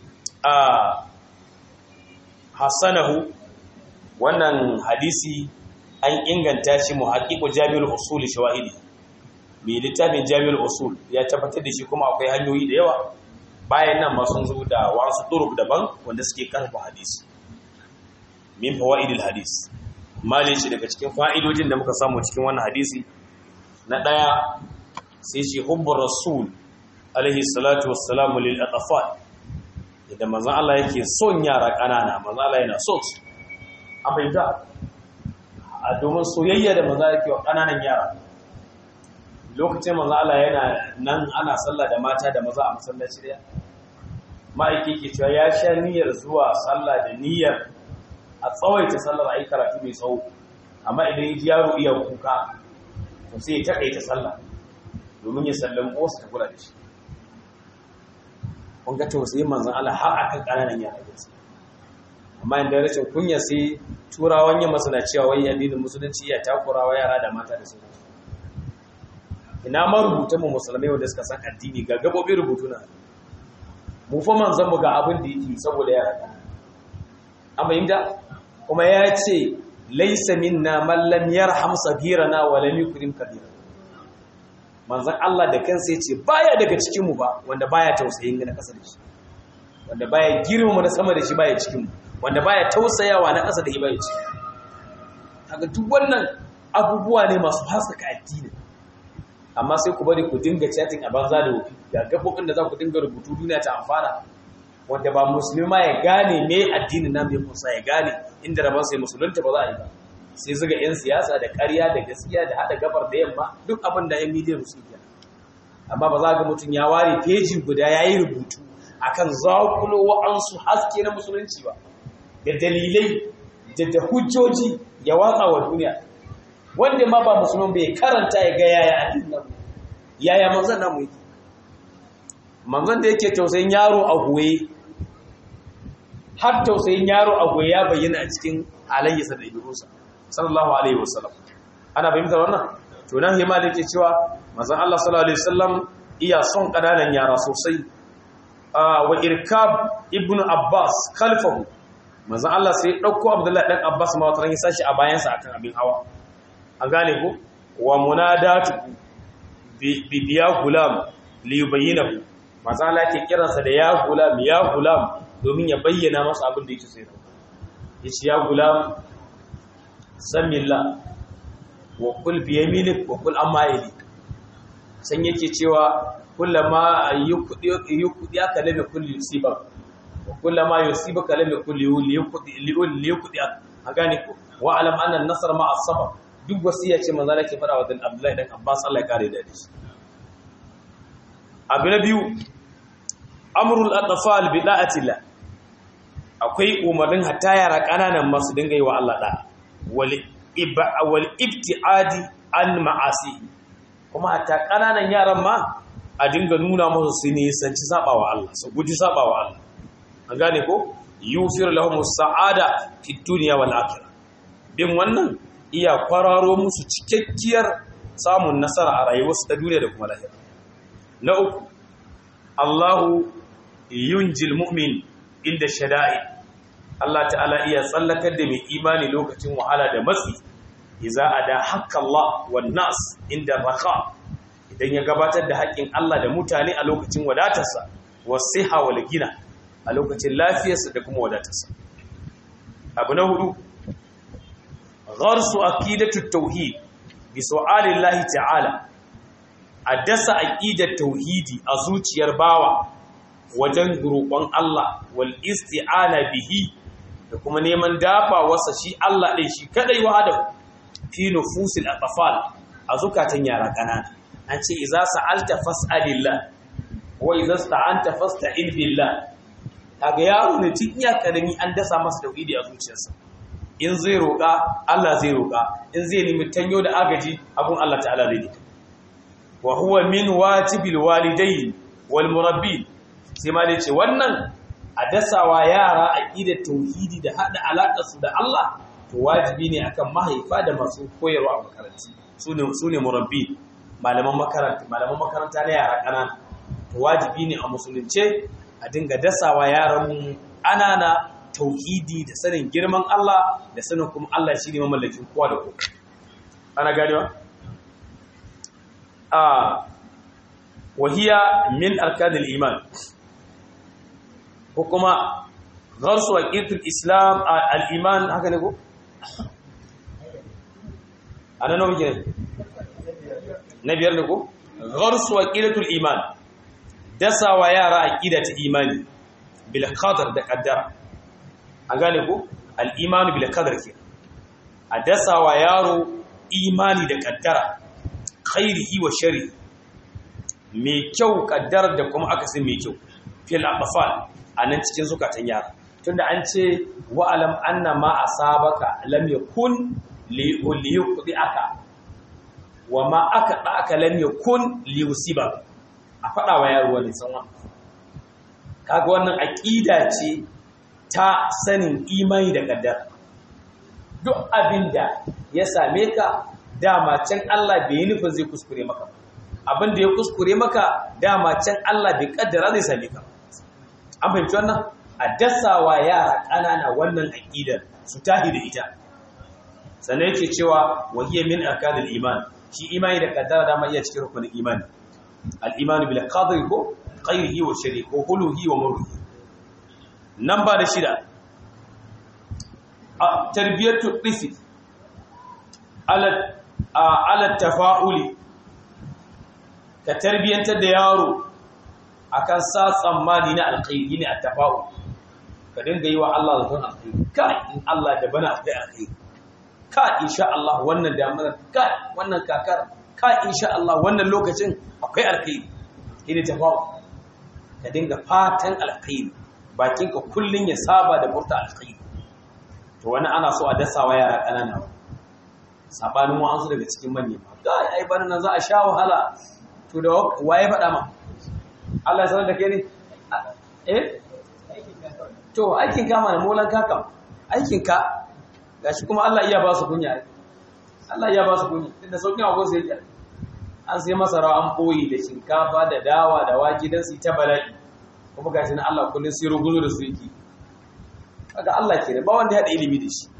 hasanahu, wannan hadisi an inganta shi muhaqqiqu jami'ul usul shawahidi. Mai littafin jami'ul usul ya tabbatar da shi, kuma akwai hanyoyi da yawa bayan nan ma sun zo da wasu turuk daban wanda suke karfa hadisi. Min fawaidil hadis, malin shi daga cikin fa'idojin da muka samu cikin wannan hadisi, na ɗaya sai shi hubbur rasul alaihi salatu wassalamu lil atfal, idan manzon Allah yake son yara ƙanana, manzon Allah yana so su. An fahimta? A domin soyayya da manzon yake wa ƙananan yara, lokacin manzon Allah yana nan ana sallah da mata da maza a masallaci daya, ma'aiki ke cewa ya sha niyyar zuwa sallah da niyyar a tsawaita sallar a yi karatu mai tsawo, amma idan ya ji yaro iya kuka to sai ya taƙaita sallah domin ya sallan wasu ta kula da shi. Kun ga tausayin manzon Allah har akan ƙananan yara gaske. Amma inda rashin kunya sai turawan yamma suna cewa wai addinin musulunci ya takurawa yara da mata da sauransu. Ina ma rubuta mu musulmai wanda suka san addini ga gabobin rubutu na mu fa manzon mu ga abin da yake saboda yara. Amma inda kuma ya ce laysa minna man lam yarham sagirana wa lam yukrim kabira. Manzon Allah da kansa ya ce baya daga cikin mu ba wanda baya tausayin na kasa da shi, wanda baya girmama na sama da shi baya cikin mu, wanda baya tausayawa na kasa da shi baya cikin. Kaga duk wannan abubuwa ne masu haskaka addini. Amma sai ku bari ku dinga chatting a banza da wofi, ga gabobin da za ku dinga rubutu duniya ta amfana, wanda ba musulmi ma ya gane me addinin nan bai kusa ya gane inda rabon sai musulunta ba za a yi ba. Sai zuga 'yan siyasa da ƙarya da gaskiya da haɗa gabar da yamma, duk abin da 'yan midiyar su ke. Amma ba za ga mutum ya ware feji guda ya yi rubutu a kan zaƙulo wa'ansu haske na musulunci ba, da dalilai da hujjoji ya watsa wa duniya. Wanda ma ba musulman bai karanta ya ga yaya addinin nan, yaya manzon namu yake. Manzon da yake tausayin yaro a goye, har tausayin yaro a goye ya bayyana a cikin halayyarsa da ibrusa sallallahu alaihi wasallam. Ana fahimtar wannan? To nan hima da yake cewa manzon Allah sallallahu alaihi wasallam iya son kananan yara sosai. Wa irkab ibnu Abbas khalfahu, manzon Allah sai dauko Abdullahi dan Abbas ma wata ran ya sashi a bayansa akan abin hawa. An gane ko? Wa munadatu bi ya gulam li yubayyinahu, manzon Allah yake kiransa da ya gulam domin ya bayyana masa abin da yake so. Yace ya gulam samillah wa kul bi yaminik wa kul amma yali. San yake cewa kullama yukudi aka labe kulli yusiba wa kullama yusibaka labe kulli yukudi a gane ko. Wa alam anna an-nasr ma as-sabr, duk wasiya ce manzo Allah ke fara wa Abdullahi dan Abbas Allah ya kare da shi. Abu na biyu amrul atfal bi da'atillah, akwai umarnin hatta yara kananan masu dinga yi wa Allah da wal ibtiadi an ma'asi, kuma hatta kananan yaran ma a dinga nuna musu su ne sanci sabawa Allah, su guji sabawa Allah. An gane ko yusir lahum sa'ada fi dunya wal akhirah, bin wannan iya kwararo musu cikakkiyar samun nasara a rayuwarsu ta duniya da kuma lahira. Na uku Allahu yunjil mu'min inda shada'i, Allah ta'ala iya tsallakar da mai imani lokacin wahala da matsi, iza ada haqqa Allah wan nas inda raqa, idan ya gabatar da haƙƙin Allah da mutane a lokacin wadatarsa, wasiha wal gina, a lokacin lafiyarsa da kuma wadatarsa. Abu na hudu gharsu aqidatu tauhid bi su'alillahi ta'ala, a dasa aƙidar tauhidi a zuciyar bawa wajen roƙon Allah wal isti'ana bihi, da kuma neman dafa wasa shi Allah ɗin shi kadai wahdahu fi nufusil atfal, a zukatan yara ƙanana. An ce idza sa'alta fas'alillah wa idza sta'anta fasta'in billah. Kaga yaro ne tun iya karami an dasa masa tauhidi a zuciyarsa, in zai roƙa Allah zai roƙa, in zai nemi tanyo da agaji abun Allah ta'ala zai nemi. Wa huwa min wajibil walidayn wal murabbin, sai ma dai ce wannan a dasawa yara aqidar tauhidi da hada alakar su da Allah, to wajibi ne akan mahaifa da masu koyarwa a makaranti, sune murabbi, malaman makaranta na yara kanana. To wajibi ne a musulunce a dinga dasawa yaran mu anana tauhidi da sanin girman Allah, da sanin kuma Allah shine mamallakin kowa da kowa. Ana ganewa? wahiya min arkanil iman, ko kuma gharsu aqidatul islam al-iman, haka ne ko ana nawa ke na biyar ne ko gharsu aqidatul iman, dasawa yara aqidatul imani bil qadar da qaddara. an gane ko al-iman bil qadar ke a dasawa yaro imani da qaddara, khairihi wa shari, mai kyau kaddar da kuma akasin mai kyau fil aqfal, anan cikin zukatan yara. Tunda an ce wa alam anna ma asabaka lam yakun li yuqdiaka wa ma aka lam yakun li yusiba, a fada wa yaro wannan san wannan. Kaga wannan aqida ce ta sanin imani da kaddara. Duk abinda ya same ka dama can Allah bai yi nufin zai kuskure maka, abin da ya kuskure maka dama can Allah bai kaddara zai same ka. An fahimci wannan? A dasawa yara ƙanana wannan aqidar su tahi da ita. Sannan yake cewa wahiya min arkanil iman, shi imani da kaddara dama iya cikin rukunin imani. Al-iman bil qadri ko khairihi wa sharri ko huluhi wa murhi. Nan ba da shida tarbiyatu tifl ala tafa'uli, ka tarbiyantar da yaro akan sa tsammani na alkhairi ne, at-tafa'ul, ka dinga yi wa Allah zaton alkhairi, kai in Allah da bana akwai alkhairi, ka insha Allah wannan damar, kai wannan kakar, ka insha Allah wannan lokacin akwai alkhairi. Ina tafa'ul, ka dinga fatan alkhairi, bakinka kullun ya saba da furta alkhairi. To wani ana so a dasawa yara ƙanana, sabanin wa'ansu daga cikin manyan ba, ai bana nan za a sha wahala. To da waye faɗa ma? Allah ya sanar da kai ne? To aikin ka mana molan kakam, aikin ka gashi kuma Allah iya ba su kunya. Allah iya ba su kunya, tunda sauƙin abu sai ya an sai masara an boyi da shinkafa da dawa da wake dan su ta bala'i, kuma gashi na Allah kullun sai ruguzo da su yake. Kaga Allah ke da ba wanda ya da ilimi da shi.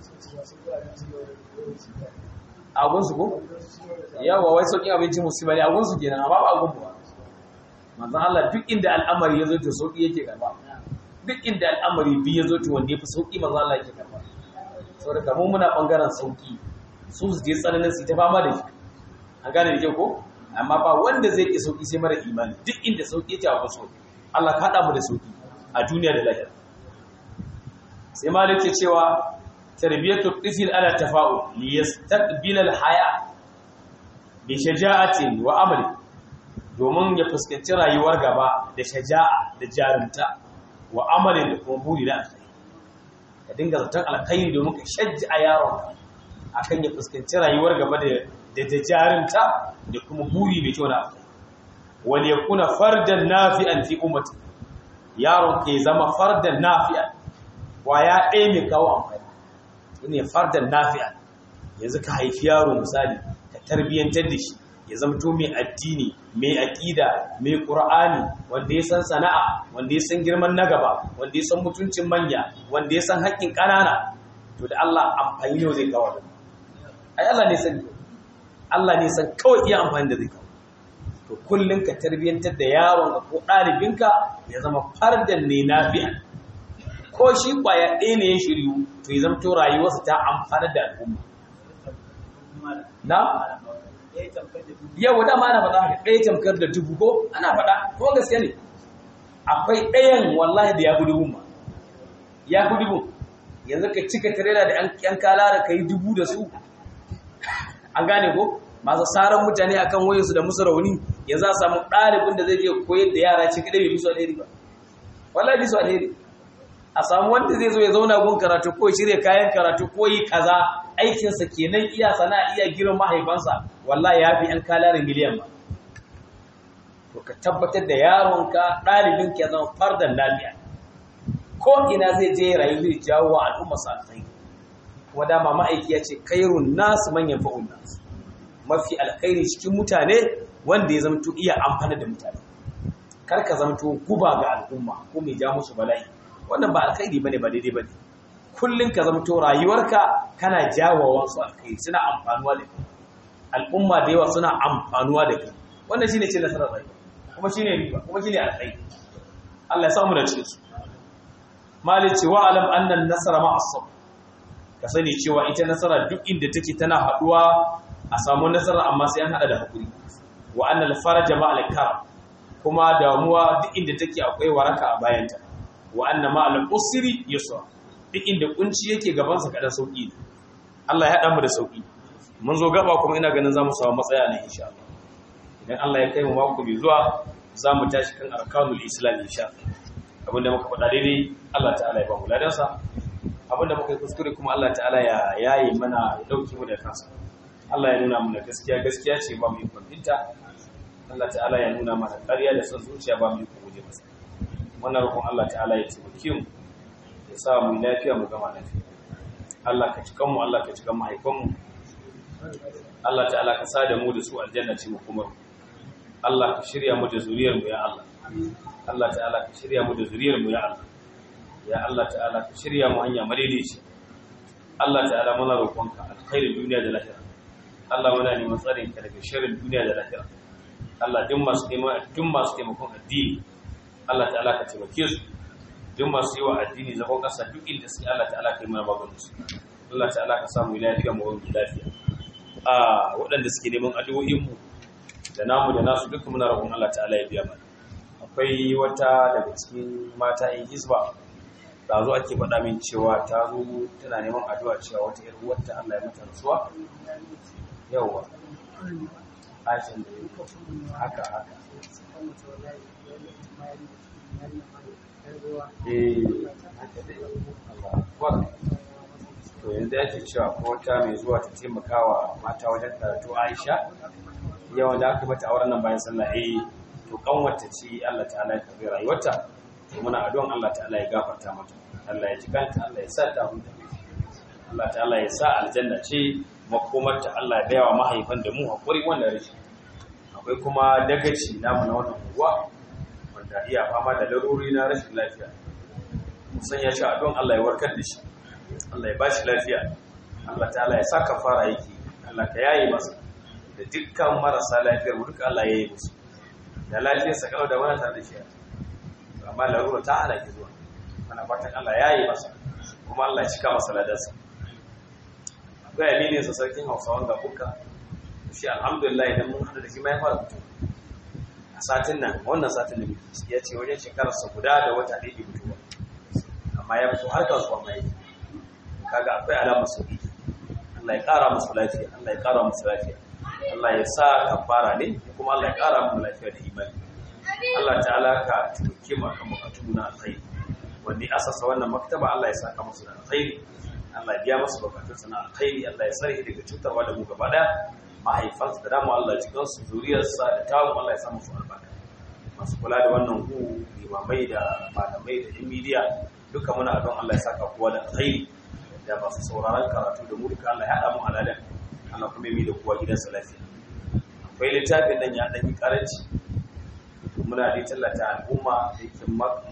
Agunsu ko? Yawa wai sauƙin abinci musiba ne agunsu kenan, amma ba agun ba. Manzon Allah duk inda al'amari ya zo to sauƙi yake karba. Duk inda al'amari bi ya zo to wanda yafi sauƙi manzon Allah yake karba. Saboda kamar muna bangaren sauƙi, su je tsananin su ta fama da shi. An gane da kyau ko? Amma ba wanda zai ki sauƙi sai mara imani. Duk inda sauƙi yake abu sauƙi. Allah ka haɗa mu da sauƙi a duniya da lahira. Sai Malik ke cewa tarbiyatu tifl ala tafa'ul li yastaqbil al haya bi shaja'atin wa amali domin ya fuskanci rayuwar gaba da shaja'a da jarumta wa amalin da kuma buri da alkhairi ka dinga zaton alkhairi domin ka shajja yaron akan ya fuskanci rayuwar gaba da jarumta da kuma buri mai kyau na alkhairi wal yakuna fardan nafi'an fi ummati yaron ke zama fardan nafi'an wa ya ɗaya mai kawo amfani ne fardan nafi'an yanzu ka haifi yaro misali ka tarbiyyantar da shi ya zamto mai addini mai aqida mai qur'ani wanda ya san sana'a wanda ya san girman na gaba wanda ya san mutuncin manya wanda ya san haƙƙin ƙanana to da Allah amfani ne zai kawo ai Allah ne san kawai iya amfani da zai kawo to kullun ka tarbiyyantar da yaron ka ko ɗalibinka ya zama fardan ne nafi'an ko shi kwaya ɗaya ne ya shiryu to ya zamto rayuwarsa ta amfana da al'umma na yau da ma ana faɗa haka ɗaya tamkar da dubu ko ana faɗa ko gaskiya ne akwai ɗayan wallahi da ya fi dubu ma ya fi dubu yanzu ka cika tirela da ‘yan kalara ka yi dubu da su an gane ko masu tsaron mutane akan wayansu da musu rauni yanzu a samu ɗalibin da zai je koyar da yara ce kaɗai bai bisu alheri ba wallahi bisu alheri a samu wanda zai zo ya zauna gun karatu ko shirya kayan karatu ko yi kaza aikinsa kenan iya sana'a iya girin mahaifansa wallahi ya fi ‘yan kalarin miliyan ba to ka tabbatar da yaronka ɗalibin ke zama fardan lafiya ko ina zai je rayu zai jawo wa al'umma sa alkhairi kuma dama ma'aiki ya ce kairun nasu manyan fa'un nasu mafi alkhairi cikin mutane wanda ya zamto iya amfana da mutane kar ka zamto guba ga al'umma ko mai ja musu bala'i wannan ba alkhairi bane ba daidai bane kullun ka zamto rayuwarka kana jawo wasu alkhairi suna amfanuwa da kai al'umma da yawa suna amfanuwa da kai wannan shine ce nasarar rayuwa kuma shine riba kuma shine alkhairi Allah ya samu da cikin su malici wa alam anna an-nasra ma'a as-sabr ka sani cewa ita nasara duk inda take tana haduwa a samu nasara amma sai an hada da hakuri wa anna al-faraja ma'a al-karam kuma damuwa duk inda take akwai waraka a bayanta wa anna ma'al usri yusra duk inda kunci yake gaban sa kadan sauki ne Allah ya hada mu da sauki mun zo gaba kuma ina ganin zamu samu matsaya ne insha Allah idan Allah ya kai mu mako mai zuwa zamu tashi kan arkanul islam insha Allah abinda muka faɗa daidai Allah ta'ala ya ba mu ladan sa abinda muka yi kuskure kuma Allah ta'ala ya yayi mana ya dauke mu da kansa Allah ya nuna mana gaskiya gaskiya ce ba mu yi kwabinta Allah ta'ala ya nuna mana ƙarya da son zuciya ba mu yi guje masa wannan roƙon Allah ta'ala ya taimake mu ya sa mu lafiya mu gama lafiya Allah ka cikan mu Allah ka cikan mahaifan mu Allah ta'ala ka sa da mu da su aljanna ce mu kuma Allah ka shirya mu da zuriyar mu ya Allah Allah ta'ala ka shirya mu da zuriyar mu ya Allah ya Allah ta'ala ka shirya mu hanya madaidaici Allah ta'ala muna roƙonka alkhairin duniya da lahira Allah muna neman tsarin ka daga sharrin duniya da lahira Allah duk masu taimakon addini Allah ta'ala ka taimake su duk masu yi wa addini zagon ƙasa duk inda suke Allah ta'ala ka yi mana maganin su Allah ta'ala ka samu lafiya mu wani lafiya waɗanda suke neman addu'o'in mu da namu da nasu duka muna roƙon Allah ta'ala ya biya mana akwai wata daga cikin mata in hisba da zo ake faɗa min cewa ta zo tana neman addu'a cewa wata ƴar uwarta Allah ya mata rasuwa yawa Aishin da haka to yanzu yake cewa ko wata mai zuwa ta taimakawa mata wajen karatu Aisha yawan da aka mata auren nan bayan sallah to kanwata ce Allah ta'ala ya karbi rayuwarta to muna addu'an Allah ta'ala ya gafarta mata Allah ya ji kanta Allah ya sa ta huta Allah ta'ala ya sa aljanna ce makomarta Allah ya bayawa mahaifan da mu hakuri wannan rashi akwai kuma dagaci namu na wannan unguwa wanda iya fama da laruri na rashin lafiya musan ya sha addu'an Allah ya warkar da shi Allah ya bashi lafiya Allah ta'ala ya sa kafara yake Allah ka yaye masa da dukkan marasa lafiyar mu duka Allah ya yi musu da lafiyarsa kalau da wani tare da shi amma larura ta hana ki zuwa ana fatan Allah ya yi masa kuma Allah ya cika masa ladarsa akwai aminin sa sarkin Hausawan ga kuka shi alhamdulillah idan mun hada da shi mai fara mutu a satin nan wannan satin da muke ya ce wajen shekarar sa guda da wata ɗaya mutuwa amma ya fito har kasuwa mai kaga akwai alamar sauki. Allah ya ƙara musu lafiya, Allah ya ƙara musu lafiya, Allah ya sa kafara ne kuma Allah ya ƙara musu lafiya da imani. Allah ta'ala ka tuke mu akan bukatu na alkhairi. Wanda ya asasa wannan maktaba Allah ya saka musu da alkhairi, Allah ya biya musu bukatunsu na alkhairi, Allah ya sarhi daga cutarwa da mu gaba daya. Mahaifansu da damu Allah ya cikin su, zuriyarsa da tamu Allah ya sa musu albarka. Masu kula da wannan limamai da malamai da yan midiya duka muna don Allah ya saka kowa da alkhairi, da masu sauraron karatu da mu duka Allah ya haɗa mu aladan, Allah kuma yi da kowa gidansa lafiya. Akwai littafin nan ya ɗan yi ƙaranci, muna da tallata al'umma da yake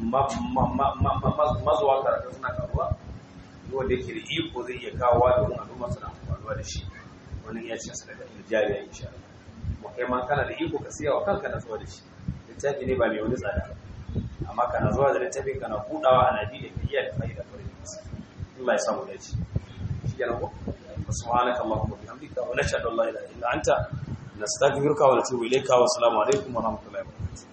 mazuwa karatu suna karuwa, wanda yake da iko zai iya kawowa domin al'umma suna amfanuwa da shi. Wani iya cin sadaka jariya insha Allah. Mu kai ma kana da iko ka siya wa kanka na zuwa da shi. Littafi ne ba mai wani tsada, amma kana zuwa da littafin kana budawa ana bi da iya da fa'ida farin ciki. Allah ya samu dace. Shi kenan ko? Subhanaka Allahumma wa bihamdika wa nashhadu an la ilaha illa anta nastaghfiruka wa natubu ilayka wa assalamu alaikum wa rahmatullahi wa barakatuh.